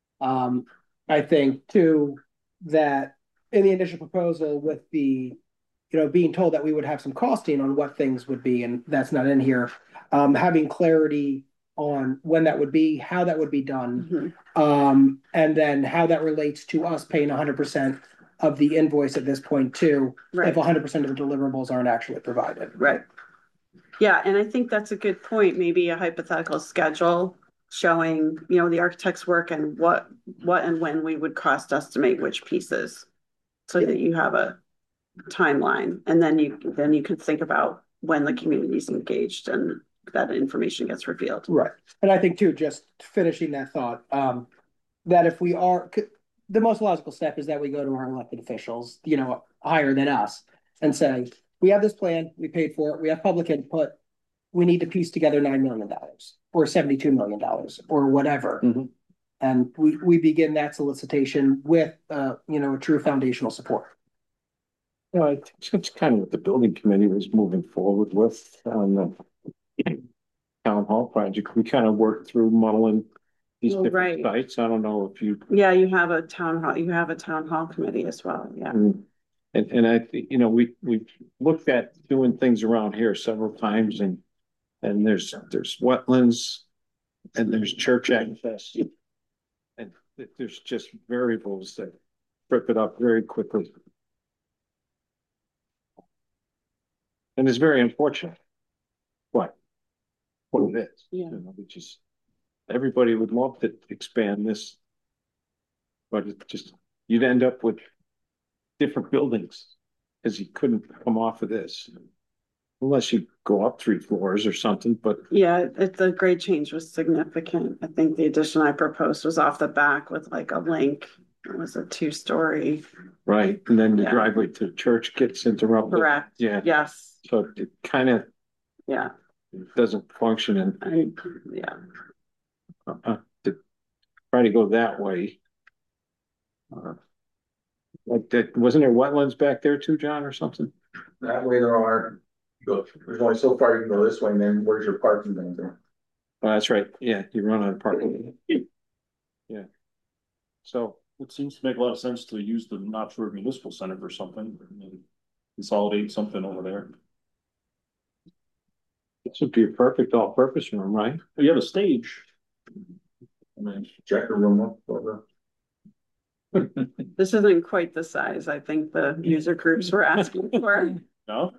I think too, that in the initial proposal with the, being told that we would have some costing on what things would be, and that's not in here. Having clarity on when that would be, how that would be done, and then how that relates to us paying 100% of the invoice at this point too, if 100% of the deliverables aren't actually provided. Right. Yeah, and I think that's a good point. Maybe a hypothetical schedule showing, the architect's work and what and when we would cost estimate which pieces, so that you have a timeline, and then you can think about when the community is engaged and that information gets revealed. Right. And I think too, just finishing that thought, that if we are, the most logical step is that we go to our elected officials, higher than us, and say, we have this plan, we paid for it, we have public input, we need to piece together $9 million or $72 million or whatever. And we begin that solicitation with, a true foundational support. I think that's kind of what the building committee was moving forward with on the town hall project. We kind of worked through muddling these different sites. I don't know if you. Yeah, you have a town hall committee as well. Yeah. And I think, we've looked at doing things around here several times, and there's wetlands and there's church access, and there's just variables that trip it up very quickly. And it's very unfortunate. What it is. Yeah. Everybody would love to expand this, but you'd end up with different buildings because you couldn't come off of this unless you go up 3 floors or something. But yeah, the grade change was significant. I think the addition I proposed was off the back with like a link. It was a 2-story. Right, and then the driveway to the church gets interrupted. Correct. Yeah. Yes. So it kind of doesn't function, and to try to go that way. Like that, wasn't there wetlands back there too, John, or something? That way there are. There's only so far you can go this way, and then where's your parking going there? Oh, that's right. Yeah, you run out of parking. Yeah. So it seems to make a lot of sense to use the Knoxford Municipal Center for something, and consolidate something over there. This would be a perfect all-purpose room, right? You have a stage. I mean, check the room up over. This isn't quite the size I think the user groups were asking for. No?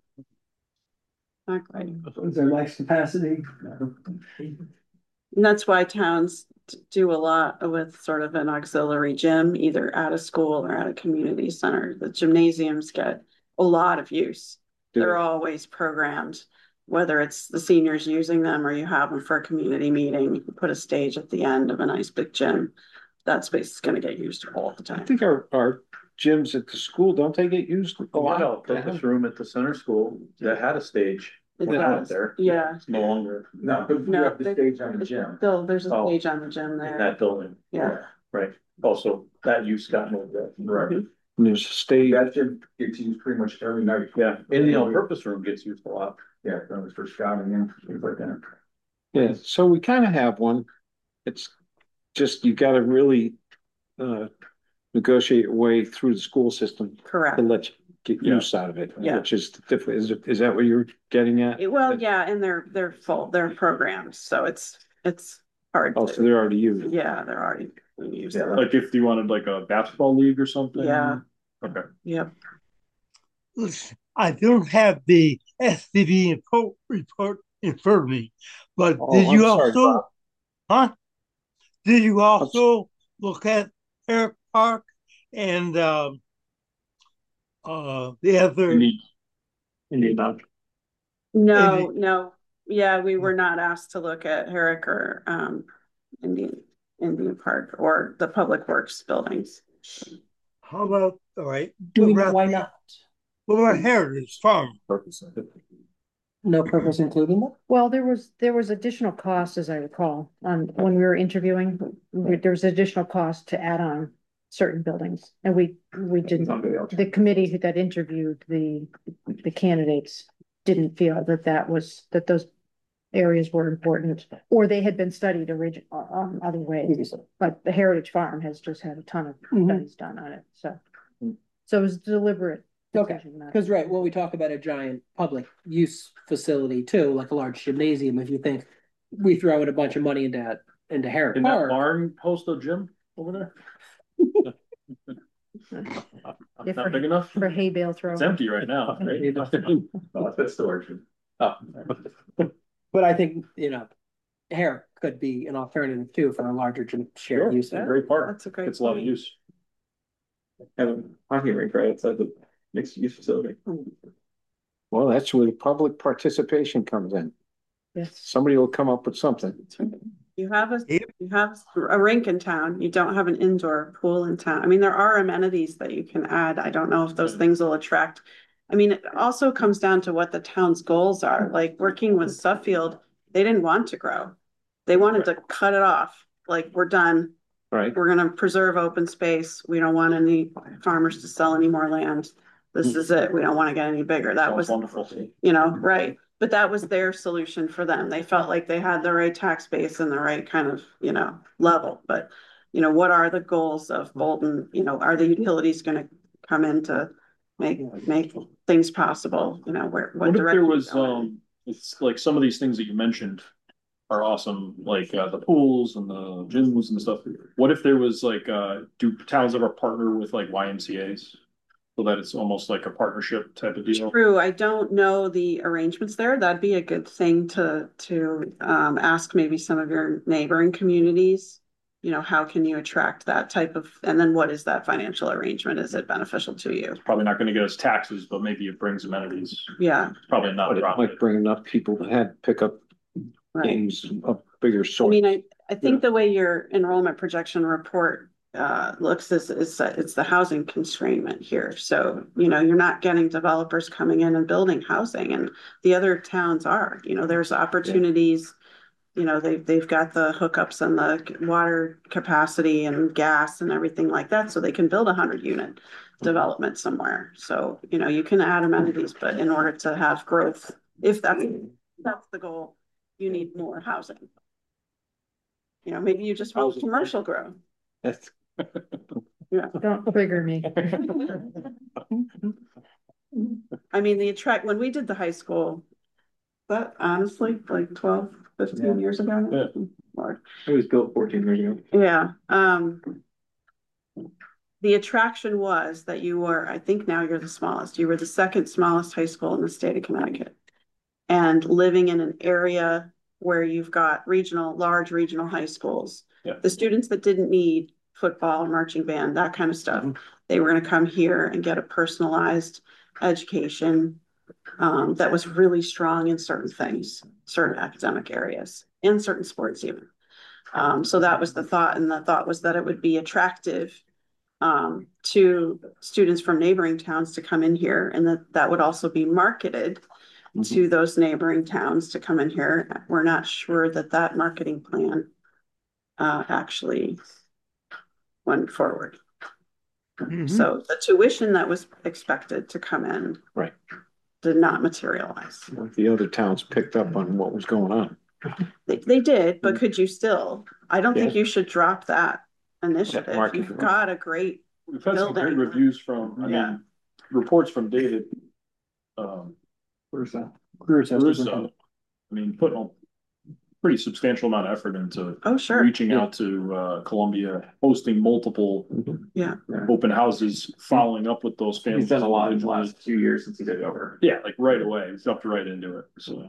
Not quite. Is there max capacity? And that's why towns do a lot with sort of an auxiliary gym, either at a school or at a community center. The gymnasiums get a lot of use. They're always programmed, whether it's the seniors using them or you have them for a community meeting. You put a stage at the end of a nice big gym. That space is going to get used all the time. I think our gyms at the school, don't they get used a lot? No, this room at the center school that had a stage. There. Yeah. It's no longer. No, you have the stage on the gym. There's a stage on the gym there. In that building. Yeah. Right. Also, that use got moved there. Right. And there's a stage. That gym gets used pretty much every night. Yeah. And the all-purpose room gets used a lot. Yeah, that was for scouting and things like that. Yeah, so we kind of have one. It's just you got to really negotiate your way through the school system. Correct. To let you get use out of it. Yeah. Which is different. Is that what you're getting at? And they're full. They're programmed, so it's hard. Oh, so they're already used. Yeah, they're already used. Yeah, like if you wanted like a basketball league or something. Yeah. Okay. Yep. Listen, I don't have the SCD report in front of me, but did you also, Did you also look at Fair Park and the other? Indian Mountain. No, Yeah, we were not asked to look at Herrick or Indian Park or the Public Works buildings. How about, all right? Why not? What about Heritage Farm? No purpose including that? Well, there was additional cost, as I recall, when we were interviewing, there was additional cost to add on certain buildings. And we didn't, the committee that interviewed the candidates didn't feel that those areas were important, or they had been studied other ways. But the Heritage Farm has just had a ton of studies done on it, so it was deliberate. Okay, because right, when we talk about a giant public use facility too, like a large gymnasium, if you think we throw in a bunch of money into Herrick Can Park. that barn host a gym over there? Not big enough? For hay bale throw. It's empty right now. Right? Oh, that's storage. Oh. But I think, Herrick could be an alternative too for a larger shared use. Yeah, great park. That's a great It's a lot of use. Have a hockey rink right outside the mixed use facility. Well, that's where the public participation comes in. Yes. Somebody will come up with something. You have a rink in town. You don't have an indoor pool in town. I mean, there are amenities that you can add. I don't know if those things will attract. I mean, it also comes down to what the town's goals are. Like working with Suffield, they didn't want to grow. They wanted to cut it off. Like, we're done. Right. We're going to preserve open space. We don't want any farmers to sell any more land. This is it. We don't want to get any bigger. That was wonderful. Right. But that was their solution for them. They felt like they had the right tax base and the right kind of, level. But, what are the goals of Bolton? Are the utilities going to come in to make things possible? What if there direction was, it's like some of these things that you mentioned are awesome, like the pools and the gyms and stuff. What if there was like, do towns ever partner with like YMCA's? So that it's almost like a partnership type of deal. True. I don't know the arrangements there. That'd be a good thing to ask maybe some of your neighboring communities. How can you attract that type of, and then what is that financial arrangement? Is it beneficial to you? It's probably not going to get us taxes, but maybe it brings amenities. Yeah. It's probably not. But it might bring enough people to pick up games of bigger sort. I mean, I think the way your enrollment projection report looks is it's the housing constrainment here. So, you're not getting developers coming in and building housing, and the other towns are. There's opportunities. They've got the hookups and the water capacity and gas and everything like that, so they can build 100-unit development somewhere. So, you can add amenities, but in order to have growth, if that's the goal, you need more housing. Maybe you just want commercial growth. That's yeah. Don't trigger me. I mean, when we did the high school, but honestly, like 12, 15 years ago. Yeah. Lord. It was built 14 years ago. Yeah. The attraction was that you were, I think now you're the smallest. You were the second smallest high school in the state of Connecticut. And living in an area where you've got large regional high schools. Yeah. The students that didn't need football, marching band, that kind of stuff, they were going to come here and get a personalized education that was really strong in certain things, certain academic areas, and certain sports even. So that was the thought, and the thought was that it would be attractive to students from neighboring towns to come in here, and that would also be marketed to those neighboring towns to come in here. We're not sure that marketing plan actually went forward. So the tuition that was expected to come in did not materialize. The other towns picked up on what was going on. They did, but could you still? I don't think you should drop that initiative. You've got a great We've had some great reviews from, I mean, reports from David. Caruso. I mean, putting a pretty substantial amount of effort into reaching out to Columbia, hosting multiple open houses, following up with those families. He's done a lot in the last 2 years since he took over. Yeah, like right away. He's jumped right into it. So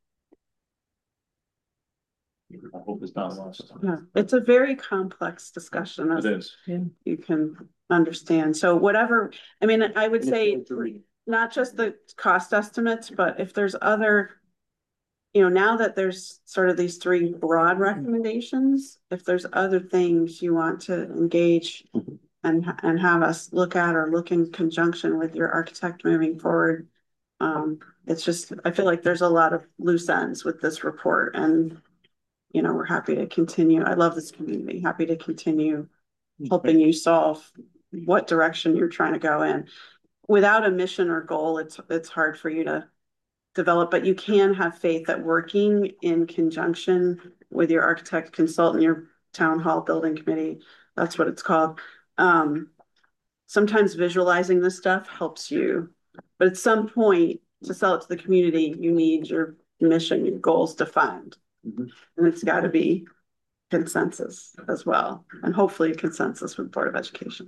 I hope it's not lost. Yeah, it's a very complex discussion. It is. You can understand. So whatever, I mean, I would say not just the cost estimates, but if there's other you know, now that there's sort of these three broad recommendations, if there's other things you want to engage and have us look at or look in conjunction with your architect moving forward. It's just, I feel like there's a lot of loose ends with this report, and, you know, we're happy to continue. I love this community, happy to continue helping you solve what direction you're trying to go in. Without a mission or goal, it's hard for you to develop, but you can have faith that working in conjunction with your architect consultant, your town hall building committee, that's what it's called. Sometimes visualizing this stuff helps you, but at some point to sell it to the community, you need your mission, your goals defined. And it's got to be consensus as well, and hopefully a consensus with Board of Education.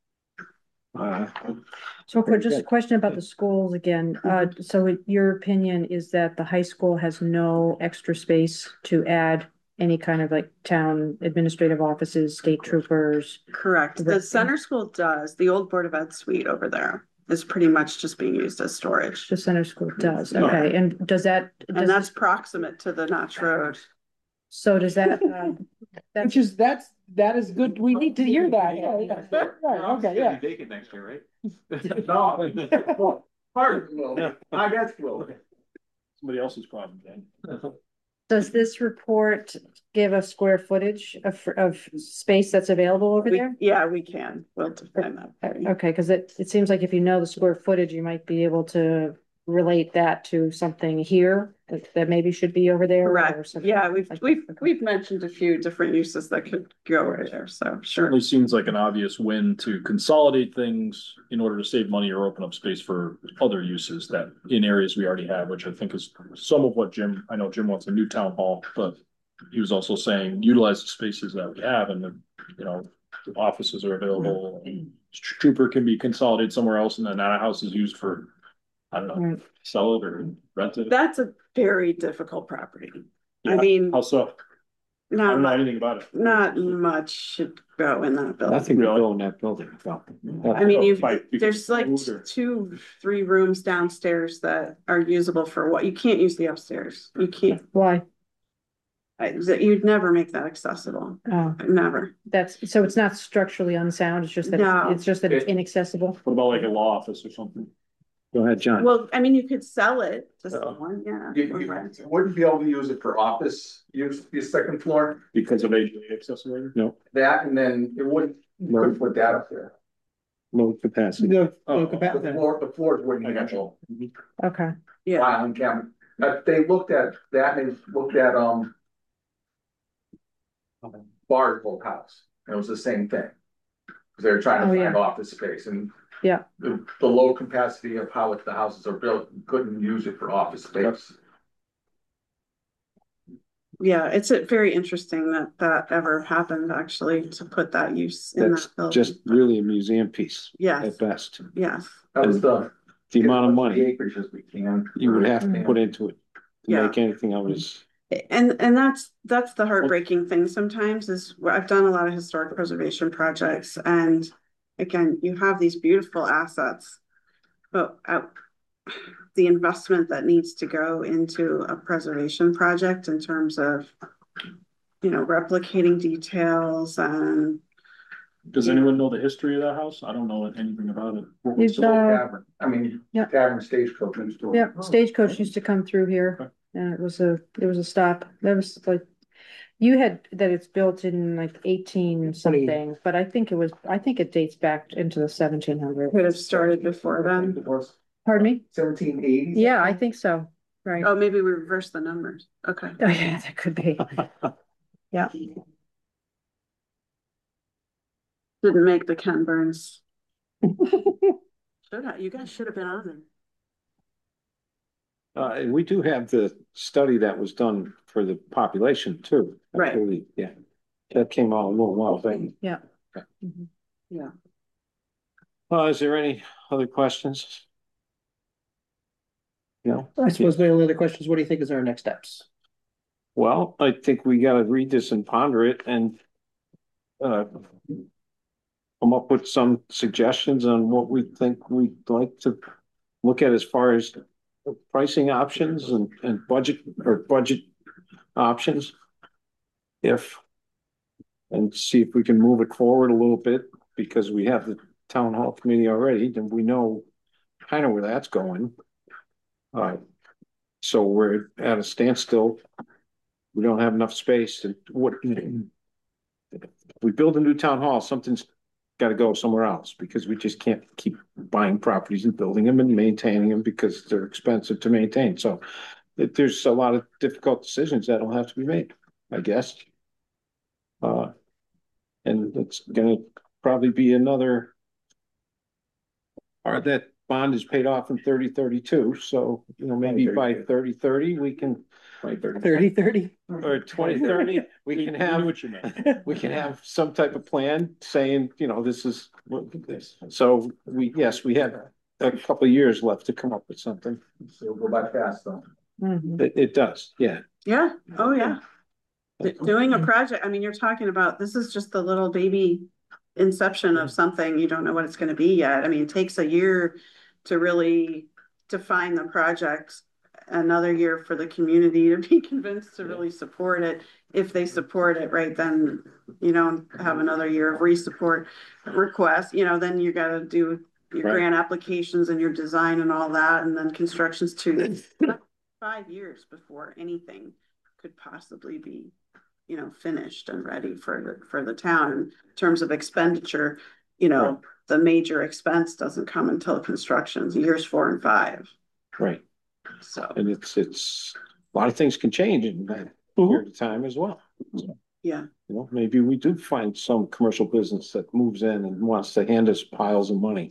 So for just a question about the schools again, so your opinion is that the high school has no extra space to add any kind of like town administrative offices, state troopers? Correct. The center school does. The old Board of Ed suite over there is pretty much just being used as storage. The center school does, okay, and does that? And that's proximate to the Notch Road. So does that, Which is, that is good, we need to hear that, yeah. Right, okay, yeah. Vacant next year, right? No. Hard, I guess will. Somebody else's problem, then. does this report give a square footage of space that's available over there? Yeah, we can. We'll define that. Okay, because it seems like if you know the square footage, you might be able to relate that to something here that maybe should be over there. Correct. Yeah, we've mentioned a few different uses that could go over there. So sure. Certainly seems like an obvious win to consolidate things in order to save money or open up space for other uses that in areas we already have, which I think is some of what I know Jim wants a new town hall, but he was also saying utilize the spaces that we have, and the, you know, the offices are available. And trooper can be consolidated somewhere else, and then that house is used for, I don't know, sell it or rent it. That's a very difficult property. Yeah. I mean, how so? I don't know anything about it. Not much should go in that building. Nothing will go in that building. I mean, there's like 2-3 rooms downstairs that are usable for what you can't use the upstairs. You can't. Why? You'd never make that accessible. Oh, never. That's so it's not structurally unsound. It's just that it's inaccessible. What about like a law office or something? Go ahead, John. Well, I mean, you could sell it to someone, yeah. You wouldn't be able to use it for office use, the second floor. Because of ADA accessibility? No. That, and then it wouldn't, you couldn't put that up there. Low capacity. Low capacity. The floors wouldn't handle. Okay. Yeah. On camera. They looked at that, and they looked at, Bard's old house, and it was the same thing. Because they were trying to find office space, and yeah, the low capacity of how the houses are built, couldn't use it for office space. Yeah, it's very interesting that ever happened, actually, to put that use in that building. Just really a museum piece. Yes. At best. Yes. That was the amount of money acreage as we can. You would have to put into it to make anything of this. And that's the heartbreaking thing sometimes is I've done a lot of historic preservation projects, and again, you have these beautiful assets, but the investment that needs to go into a preservation project in terms of, you know, replicating details and. Does anyone know the history of that house? I don't know anything about it. It's tavern. I mean, tavern stagecoach. Yeah, stagecoach used to come through here, and it was a stop. That was like. You had that it's built in like 18 something, but I think it dates back into the 1700s. Could have started before then. Pardon me? 1780s. Yeah, I think so. Right. Oh, maybe we reverse the numbers. Okay. Oh, yeah, that could be. Yeah. Didn't make the Ken Burns. You guys should have been on it. And we do have the study that was done for the population too. Right. Yeah. That came out a little while back. Yeah. Yeah. Is there any other questions? No. I suppose the only other question is, what do you think is our next steps? Well, I think we got to read this and ponder it and come up with some suggestions on what we think we'd like to look at as far as pricing options and budget options. And see if we can move it forward a little bit, because we have the town hall committee already, then we know kind of where that's going. So we're at a standstill. We don't have enough space, and if we build a new town hall, something's got to go somewhere else, because we just can't keep buying properties and building them and maintaining them, because they're expensive to maintain. So there's a lot of difficult decisions that'll have to be made, I guess. And it's gonna probably be another, or that bond is paid off in 3032. So, maybe by 3030, we can 30-30 or 2030, we can have what you meant. some type of plan saying, this is this. So we have a couple of years left to come up with something. So it'll go by fast though. It does, yeah. Yeah, oh, yeah. Doing a project, I mean, you're talking about, this is just the little baby inception of something. You don't know what it's gonna be yet. I mean, it takes a year to really define the project, another year for the community to be convinced to really support it. If they support it, right, then you don't have another year of re-support requests, then you gotta do your grant applications and your design and all that, and then construction's 5 years before anything could possibly be finished and ready for the town. In terms of expenditure, the major expense doesn't come until construction's years 4 and 5. Right. So, and it's a lot of things can change in that period of time as well. So, yeah. Maybe we do find some commercial business that moves in and wants to hand us piles of money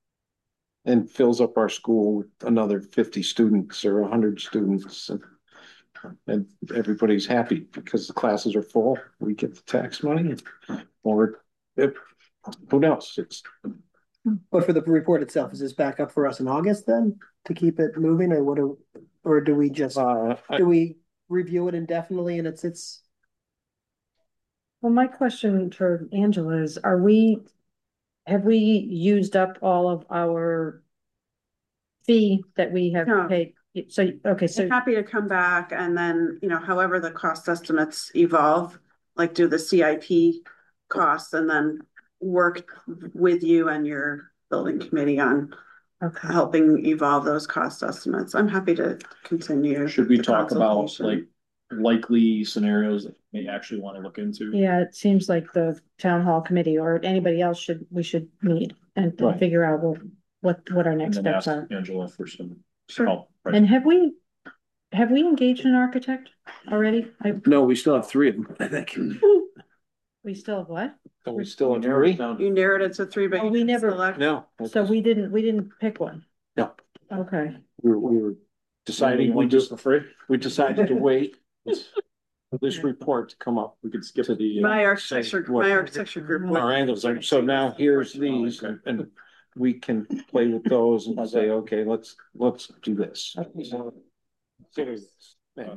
and fills up our school with another 50 students or 100 students, and everybody's happy because the classes are full. We get the tax money, or who knows? But for the report itself, is this back up for us in August then to keep it moving, or do we just do we review it indefinitely and it's? Well, my question for Angela is, have we used up all of our fee that we have paid? So, okay, so I'm happy to come back, and then, however the cost estimates evolve, like do the CIP costs, and then work with you and your building committee on helping evolve those cost estimates. I'm happy to continue. Should we talk about likely scenarios that we may actually want to look into? Yeah, it seems like the town hall committee or anybody else we should meet and figure out what our next steps are. Angela for some help. And have we engaged an architect already? No, we still have 3 of them, I think. We still have what? So we still have 3. You narrowed it to 3, but we never select. No. So we didn't pick one. No. Okay. We were deciding we decided to wait for this report to come up. We could skip to the my architecture group. Our angles are, so now here's these, and we can play with those and say, okay, let's do this. It's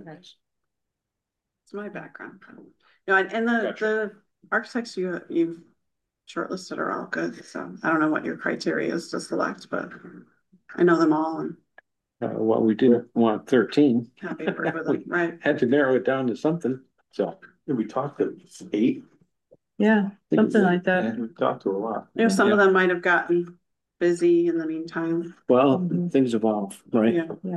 my background. And the architects you've shortlisted are all good. So I don't know what your criteria is to select, but I know them all. And well, we didn't want 13. Happy to work with them, right? Had to narrow it down to something. So we talked to 8. Yeah, something like that. Yeah, we talked to a lot. Some of them might have gotten busy in the meantime. Well, things evolve, right? Yeah.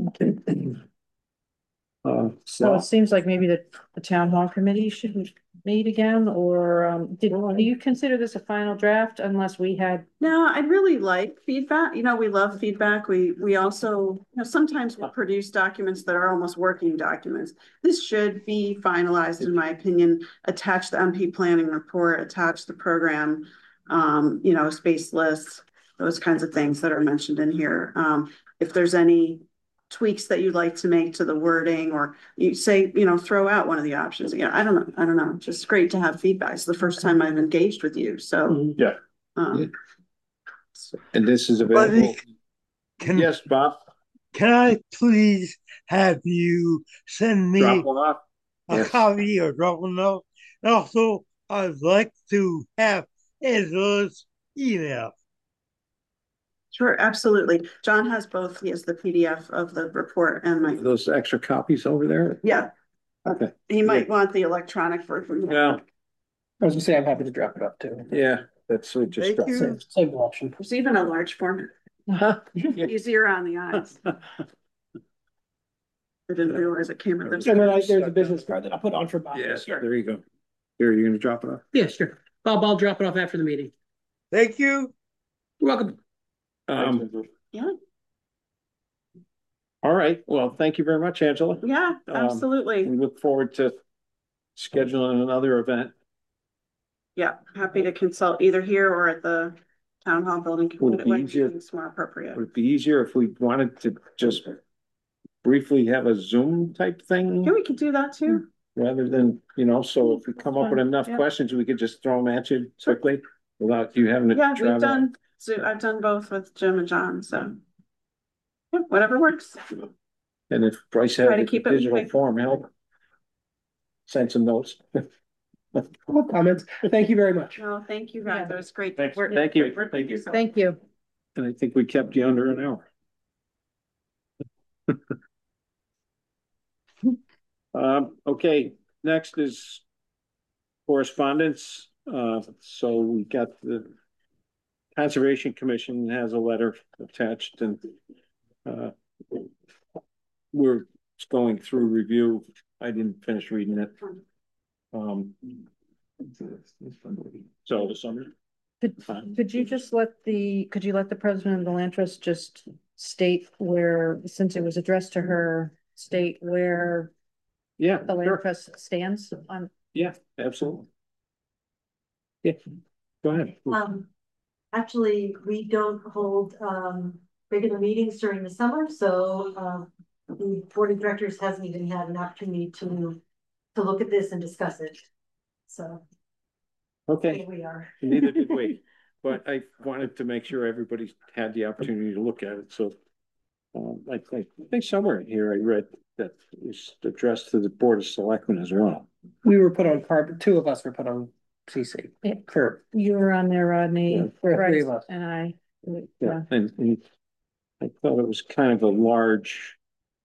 So it seems like maybe the town hall committee should meet again, or do you consider this a final draft unless we had? No, I'd really like feedback. We love feedback. We also, sometimes we'll produce documents that are almost working documents. This should be finalized, in my opinion. Attach the MP planning report, attach the program, space lists, those kinds of things that are mentioned in here. If there's any tweaks that you'd like to make to the wording, or you say, throw out one of the options. I don't know. Just great to have feedback. It's the first time I've engaged with you. So yeah. And this is available. Yes, Bob. Can I please have you send me a copy or drop one off? And also, I'd like to have Angela's email. Sure, absolutely. John has both. He has the PDF of the report and my, Those extra copies over there? yeah, Okay. he might want the electronic version. Yeah, I was gonna say, I'm happy to drop it up too. yeah, that's what just. Thank you. Same direction. There's even a large format, easier on the eyes. I didn't realize it came with this. And then there's a business card that I'll put on for Bob. Yes, there you go. Here, you're gonna drop it off? Yeah, sure. Bob, I'll drop it off after the meeting. Thank you. You're welcome. Yeah, All right, well, thank you very much, Angela. yeah, absolutely. We look forward to scheduling another event. Yeah, happy to consult either here or at the town hall building. Would it be easier? It's more appropriate. Would it be easier if we wanted to just briefly have a Zoom type thing Yeah, we could do that too. rather than, so if we come up with enough questions, we could just throw them at you quickly without you having to Yeah, travel. we've done, so I've done both with Jim and John, so. Yeah, whatever works. And if Bryce Try had to a keep it digital quick. form, help. Send some notes. No comments. Thank you very much. No, thank you guys. That was great. Thanks. Thank you. Thank you. Thank you. And I think we kept you under an hour. Okay, next is correspondence. So we got the Conservation Commission has a letter attached and we're going through review. I didn't finish reading it. So the summer. Could you let the president of the land trust just state where, since it was addressed to her, state where Yeah, the land sure. trust stands on? Yeah, absolutely. Yeah, go ahead. Actually, we don't hold, regular meetings during the summer, so, the board of directors hasn't even had an opportunity to look at this and discuss it. So. Okay. Here we are. Neither did we, but I wanted to make sure everybody had the opportunity to look at it, so. I think somewhere in here I read that it's addressed to the Board of Selectmen as well. We were put on carbon, two of us were put on CC. Yeah. Sure. You were on there, Rodney, Yeah, three Bryce, of us. and I. Yeah, and I thought it was kind of a large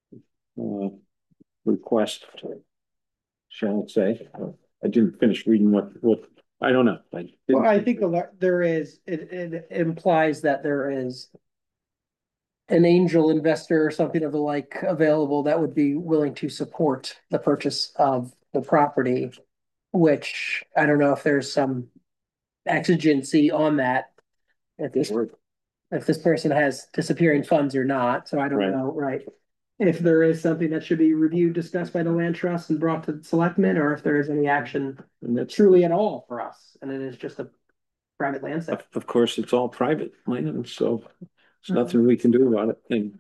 request, shall I say. I didn't finish reading what, I don't know. Well, I think there is, it implies that there is an angel investor or something of the like available that would be willing to support the purchase of the property, which I don't know if there's some exigency on that. If this person has disappearing funds or not, so I don't Right. know, right? If there is something that should be reviewed, discussed by the land trust and brought to the selectmen, or if there is any action truly at all for us, and it is just a private land sale. Of course, it's all private land, so there's nothing we can do about it. And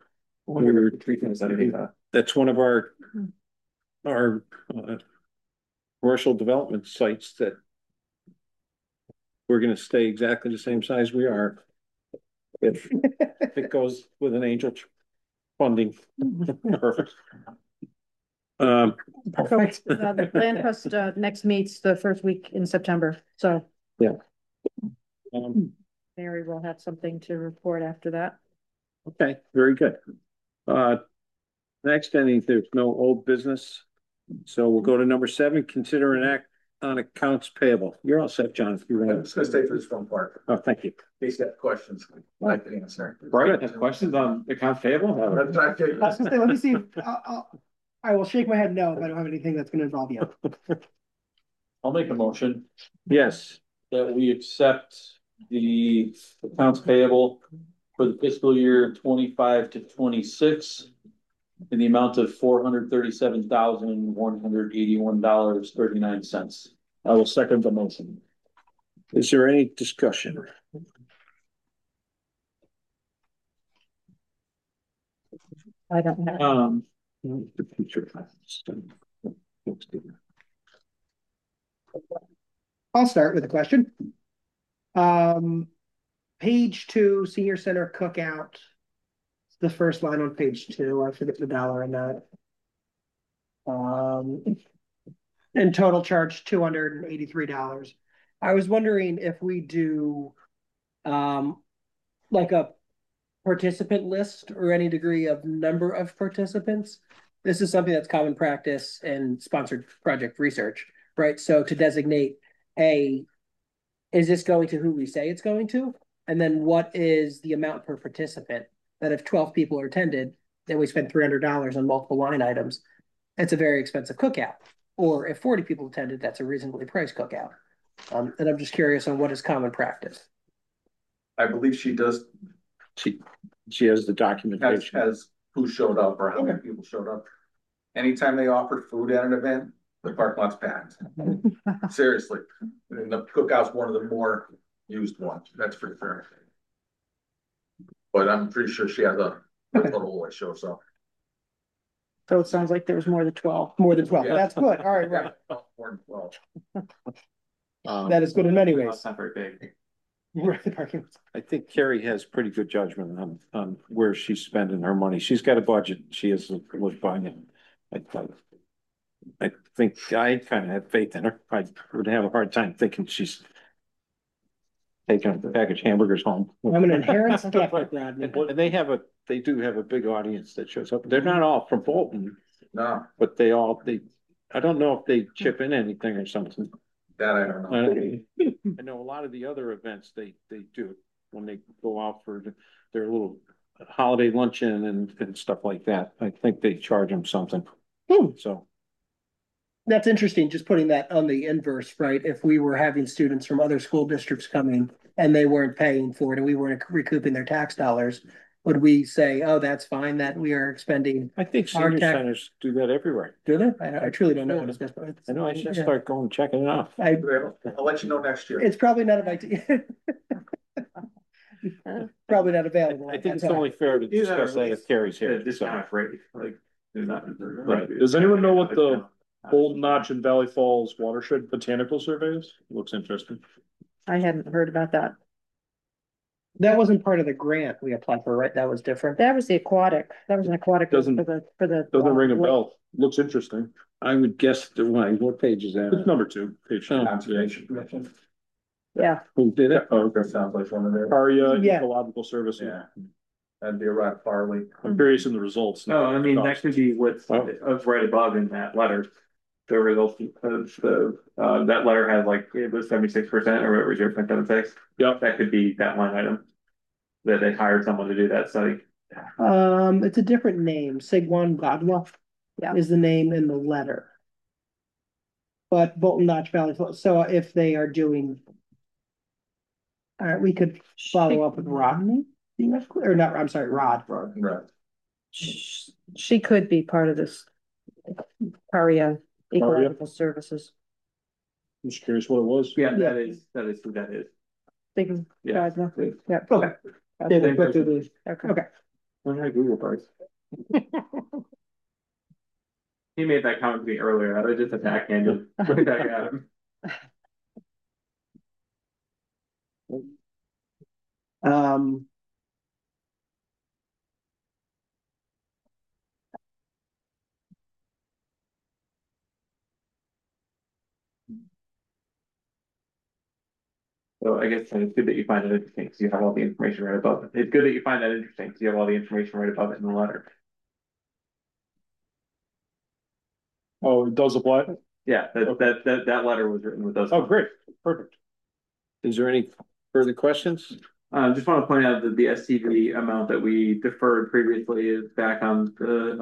that's one of our commercial development sites that we're gonna stay exactly the same size we are. If it goes with an angel funding. Perfect. Perfect. The land trust, next meets the first week in September, so. Yeah. Mary will have something to report after that. Okay, very good. Next, there's no old business. So we'll go to number 7, consider an act on accounts payable. You're all set, John. If you I'm want just gonna stay for this phone part. Oh, thank you. In case you have questions, I'd like to answer. Brian has questions on accounts payable? That's what I figured. I was gonna say, let me see. I will shake my head no if I don't have anything that's gonna involve you. I'll make a motion Yes. that we accept the accounts payable for the fiscal year 25 to 26 in the amount of $437,181.39. I will second the motion. Is there any discussion? I don't know. The future. I'll start with a question. Page 2, senior center cookout. The first line on page 2, I forget the dollar in that. And total charge $283. I was wondering if we do like a participant list or any degree of number of participants. This is something that's common practice in sponsored project research, right? So to designate is this going to who we say it's going to? And then what is the amount per participant? That if 12 people are attended, then we spend $300 on multiple line items. It's a very expensive cookout. Or if 40 people attended, that's a reasonably priced cookout. And I'm just curious on what is common practice. I believe she does, She has the documentation. has who showed up or how many people showed up. Anytime they offered food at an event, the parking lot's packed. Seriously. And the cookout's one of the more used ones, that's for sure. But I'm pretty sure she has a total that shows up. So it sounds like there was more than 12. More than 12. Yeah. That's good. All right, right. More than 12. That is good in many It's ways. not very big. Right, the parking. I think Carrie has pretty good judgment on where she's spending her money. She's got a budget. She has was buying it. I think I kind of have faith in her. I would have a hard time thinking she's taking a package hamburgers home. I'm an inherent skeptic, Rodney. And they do have a big audience that shows up. They're not all from Bolton, No, but I don't know if they chip in anything or something. that I don't know. I know a lot of the other events, they do when they go out for their little holiday luncheon and stuff like that. I think they charge them something. So That's interesting, just putting that on the inverse, right? If we were having students from other school districts coming and they weren't paying for it and we weren't recouping their tax dollars, would we say, oh, that's fine that we are expending? I think senior centers do that everywhere. Do they? I truly don't know what it's. I know, I should start going checking it out. I'll let you know next year. It's probably not probably not available. I think it's only fair to discuss that if Carrie's here. Discount rate, like, they're not. Right. Does anyone know what the Golden Notch and Valley Falls watershed botanical survey is? Looks interesting. I hadn't heard about that. That wasn't part of the grant we applied for, right? That was different. That was the aquatic. That was an aquatic. Doesn't- for the. Doesn't ring a bell. Looks interesting. I would guess what page is It's that? number 2, page 2. Conservation Commission. Yeah. Who did it? Oh, that sounds like one of their. Aria Yeah. Ecological Services. Yeah. That'd be a Rock Farley. I'm curious in the results. No, I mean, that could be what's right above in that letter. The results of that letter had like, it was 76% or whatever, 0.76. Yep. That could be that line item. That they hired someone to do that study. It's a different name. Sigwan Godwa is the name in the letter. But Bolton Notch Valley, so if they are doing. All right, we could follow up with Rodney, or not, I'm sorry, Rod. Right. She could be part of this. Aria Ecological Services. I'm just curious what it was. Yeah, that is who that is. Thinking, Yeah. yeah. Okay. Okay. Okay. Okay, Google first. He made that comment to me earlier. I was just a backhanded. Right back at him. So I guess it's good that you find it interesting because you have all the information right above it. It's good that you find that interesting because you have all the information right above it in the letter. Oh, it does apply? Yeah, that letter was written with those. Oh, great. Perfect. Is there any further questions? Just want to point out that the STV amount that we deferred previously is back on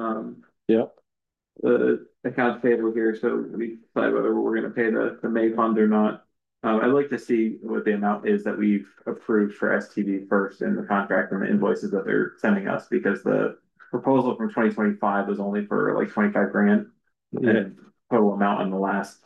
the accounts payable here, so we decide whether we're going to pay the May fund or not. I'd like to see what the amount is that we've approved for STV first in the contract and the invoices that they're sending us, because the proposal from 2025 was only for like 25 grand. And total amount on the last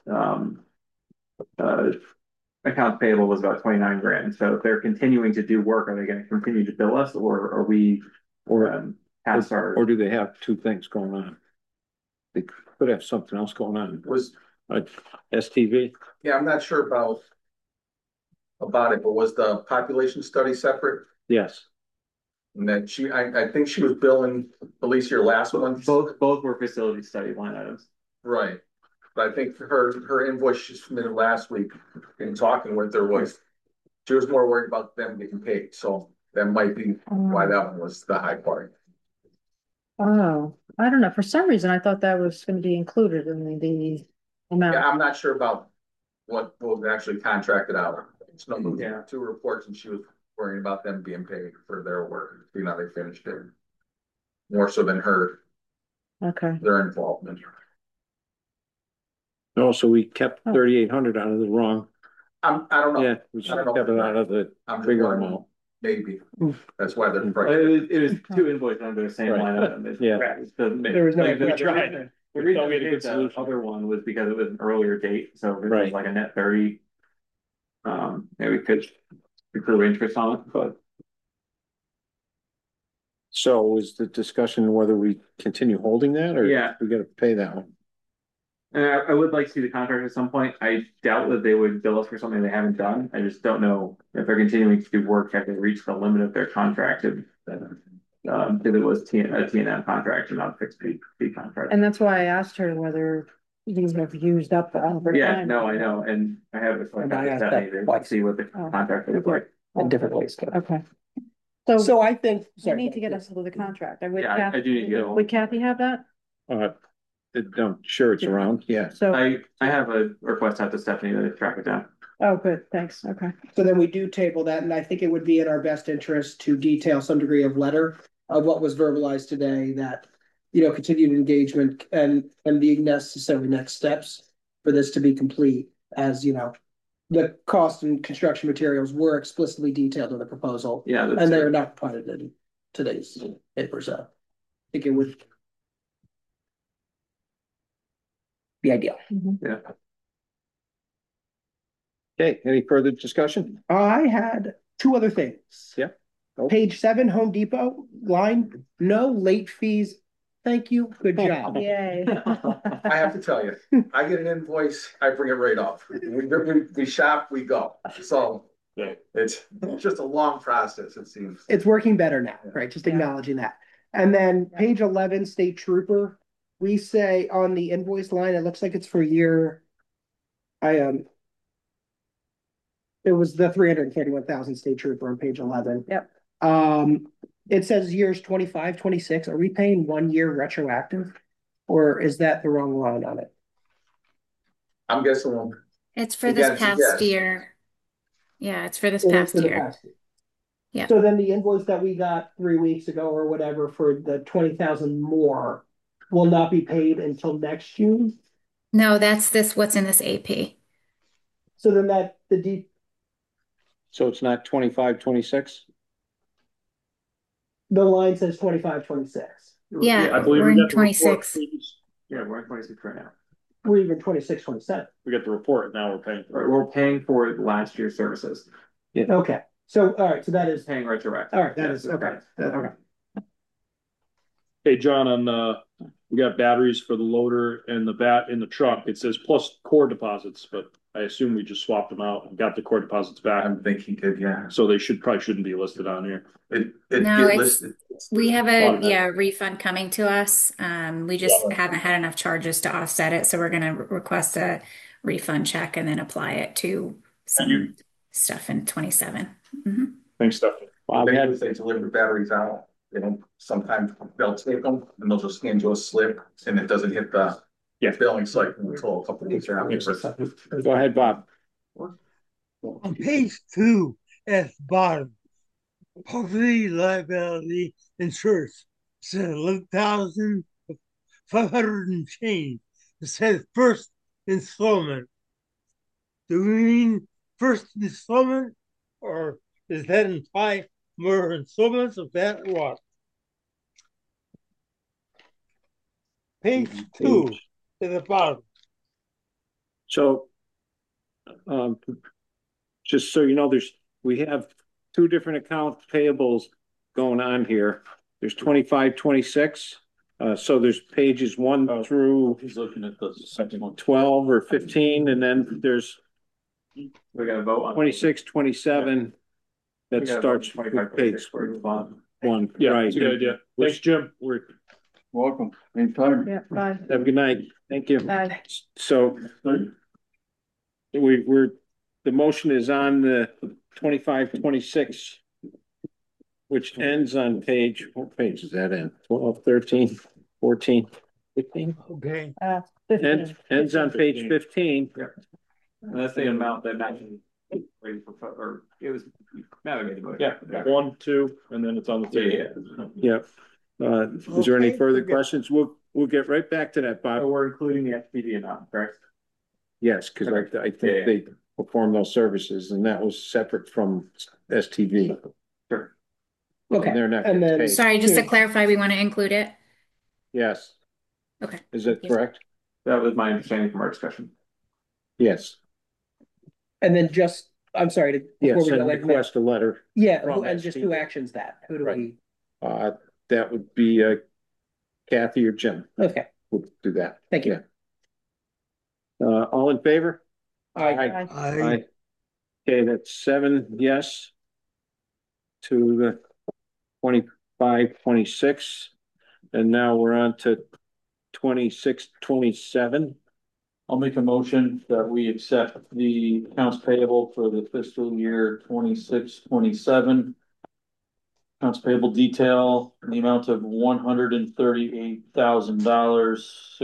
accounts payable was about 29 grand. So if they're continuing to do work, are they going to continue to bill us, or are we past our? Or do they have two things going on? They could have something else going on. Was STV? Yeah, I'm not sure about it, but was the population study separate? Yes. And then I think she was billing at least your last one. Both were facility study line items. Right. But I think her invoice she submitted last week in talking with her was, she was more worried about them getting paid. So That might be why that one was the high part. Oh, I don't know. For some reason, I thought that was gonna be included in the amount. Yeah, I'm not sure about what was actually contracted out. It's no, yeah, 2 reports, and she was worrying about them being paid for their work, you know, they finished it. More so than Okay. their involvement. No, so we kept 3,800 out of the wrong. I don't know. Yeah, we should have kept it out of the bigger amount. Maybe, that's why they're. It was 2 invoices under the same Right. line item. Yeah. There was no- Like, We tried. The reason We we had a did good the solution. other one was because it was an earlier date, so it was Right. like a net 30. Yeah, we could accrue interest on it, but So is the discussion whether we continue holding that or Yeah. we gotta pay that one? and I would like to see the contract at some point. I doubt that they would bill us for something they haven't done. I just don't know if they're continuing to do work, have they reached the limit of their contract? Because it was a T&M contract and not a fixed fee contract. And that's why I asked her whether these have used up the overtime. Yeah, no, I know, and I have a And I asked that Stephanie to twice. see what the Oh. contract is like. In different ways. too. Okay. So I think, We sorry. need to get us to the contract. Yeah, I do need to get one. Would Kathy have that? I'm sure it's around, yeah. So, I have a request out to Stephanie to track it down. oh, good, thanks, okay. So then we do table that, and I think it would be in our best interest to detail some degree of letter of what was verbalized today that, continued engagement and the necessary next steps for this to be complete, as the cost and construction materials were explicitly detailed in the proposal. Yeah, And they are not provided in today's paper, so I think it would be ideal. Yeah. Okay, any further discussion? I had 2 other things. Yeah. Oh. Page 7, Home Depot line, no late fees. Thank you. Good job. Yay. I have to tell you, I get an invoice, I bring it right up. We shop, we go. So it's just a long process, it seems. It's working better now, right? Just acknowledging that. And then page 11, State Trooper, we say on the invoice line, it looks like it's for year. It was the 341,000 State Trooper on page 11. Yep. It says years 25, 26. Are we paying 1 year retroactive? Or is that the wrong line on it? I'm guessing. It's for Again, this past yes. year. Yeah, it's for this It is past for the year. past year. Yeah. So then the invoice that we got 3 weeks ago or whatever for the 20,000 more will not be paid until next June. No, that's what's in this AP. So then So it's not 25, 26? the line says 25, 26. Yeah, I believe we're we in got the report. 26. Yeah, we're at 26 right now. We're even 26, 27. We got the report, now we're paying for it. We're paying for last year's services. Okay. So, all right. So that is, Paying retroactive. all right. That Yes, is, okay. Okay. Hey, John, we got batteries for the loader and the bat in the truck. It says plus core deposits, but I assume we just swapped them out and got the core deposits back. I think he did, yeah. So they shouldn't be listed on here. It No, get it's, listed. we have Automatic. a refund coming to us. We just haven't had enough charges to offset it, so we're gonna request a refund check and then apply it to some stuff in 27. Thanks, Stephanie. If they deliver batteries out, sometimes they'll take them and they'll just hand you a slip and it doesn't hit the billing cycle until a couple of weeks after. Go ahead, Bob. On page 2 at the bottom, property liability insurance says 11,500 and change. It says first installment. Do we mean first installment, or is that imply more installments of that or what? Page 2 at the bottom. So, just so you know, we have 2 different account payables going on here. There's 25, 26. So there's pages 1 through He's looking at the second one. 12 or 15, and then there's We got to vote on 26, 27. That starts with page 1. Yeah, Right. it's a good idea. Thanks, Jim. We're Welcome, anytime. Yeah, bye. have a good night. Thank you. Bye. So we're the motion is on the 25, 26 which ends on page, what page is that in? 12, 13, 14, 15? Okay. Ends on page 15. And that's the amount that Matt ready for, or it was, Matt made the motion. Yeah, 1, 2, and then it's on the table. Yep. Is there any Okay, further okay. questions? We'll get right back to that, Bob. So we're including the SPD amount, correct? Yes, because I think they perform those services and that was separate from STV. Sure. Okay, And they're not and getting then- paid. Sorry, just to clarify, we want to include it? Yes. Okay. Is that correct? That was my understanding from our discussion. Yes. And then just, I'm sorry to. Yes, before we go, and like, request a letter. Yeah, from and just STV. who actions that? Who do Right. we? That would be Kathy or Jim. Okay, We'll do that. thank you. Yeah. All in favor? Aye. Aye. Okay, that's 7 yes to the 25, 26. And now we're on to 26, 27. I'll make a motion that we accept the accounts payable for the fiscal year 26, 27. Accounts payable detail in the amount of $138,000,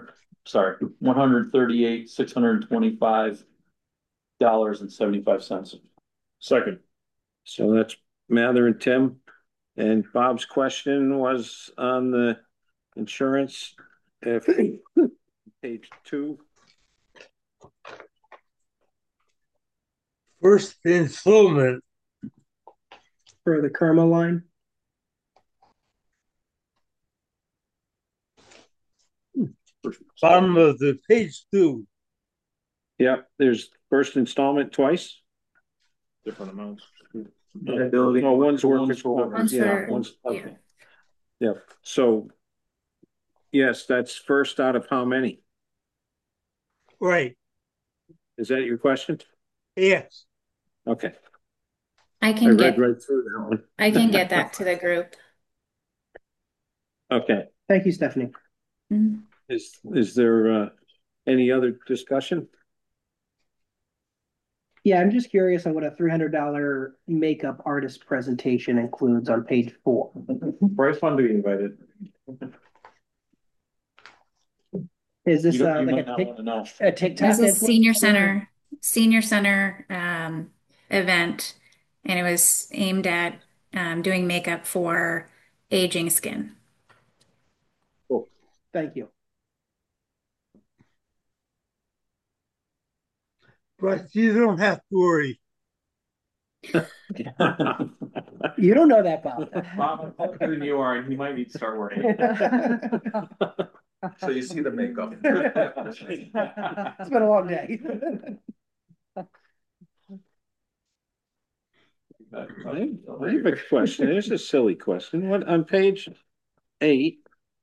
$138,625.75. Second. So that's Mather and Tim. And Bob's question was on the insurance. If page 2. First installment. For the Kerma line. Bottom of the page 2. Yep, there's first installment twice. Different amounts. No, one's workers' comp. One's Yeah, for- one's. yeah. Yeah, so. Yes, that's first out of how many? Right. Is that your question? Yes. Okay. I I can read get, right through that one. I can get that to the group. Okay, Thank you, Stephanie. Mhm. is there any other discussion? Yeah, I'm just curious on what a $300 makeup artist presentation includes on page 4. Bryce wanted to be invited. Is this You like might a not want to know. TikTok? This is senior center event, and it was aimed at doing makeup for aging skin. Cool. Thank you. But you don't have to worry. You don't know that, Bob. Bob, I'm older than you are, and you might need to start working. So you see the makeup. It's been a long day. I have a question. There's a silly question. What on page 8?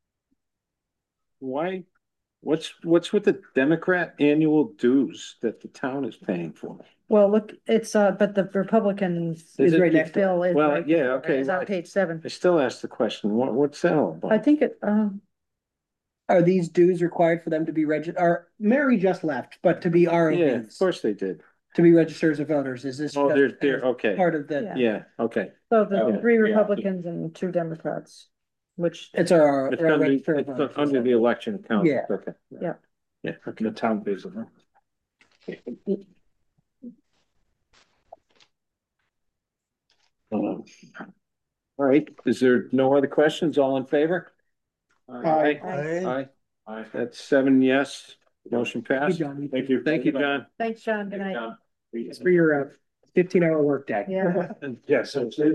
Why? What's with the Democrat annual dues that the town is paying for? Well, look, it's, but the Republicans. Is it right next to it. Bill is. Well, right yeah, there. okay. It's on page 7. I still ask the question. What's that all about? I think it, Are these dues required for them to be registered? Mary just left, but to be Yeah, of ROVs, course they did. to be registered as voters, is this? Oh, just they're okay. Part of the, Yeah. Yeah, okay. so the Yeah. 3 Yeah. Republicans and 2 Democrats, which, it's our. It's our under, registered it's voters. under the election account. Yeah. Okay. Yeah. Yeah, okay. The town pays it. All right, is there no other questions? All in favor? Aye. Aye. Aye. That's 7 yes. Motion Thank you, passed. John. Thank you. Thank you, John. thanks, John, good night. It's for your 15-hour workday. Yeah. Yes.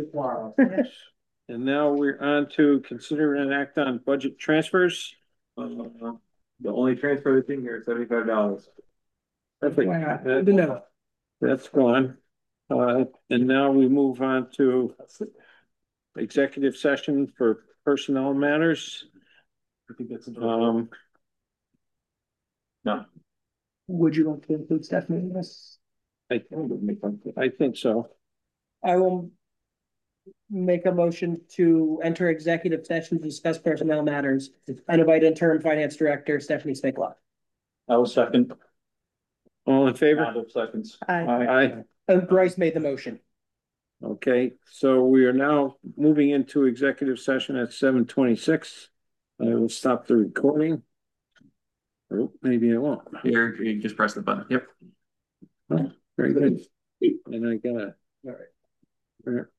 And now we're on to consider and act on budget transfers. The only transfer that's in here is $75. Wow, good to know. That's gone. And now we move on to executive session for personnel matters. I think that's No. Would you like to include Stephanie in this? I think so. I will make a motion to enter executive session to discuss personnel matters and invite interim finance director Stephanie Spickla. I will second. All in favor? Round of seconds. Aye. Aye. And Bryce made the motion. Okay, so we are now moving into executive session at 7:26. I will stop the recording. Oh, maybe I won't. Here, you just press the button. Yep. Oh, very good. And I gotta, all right.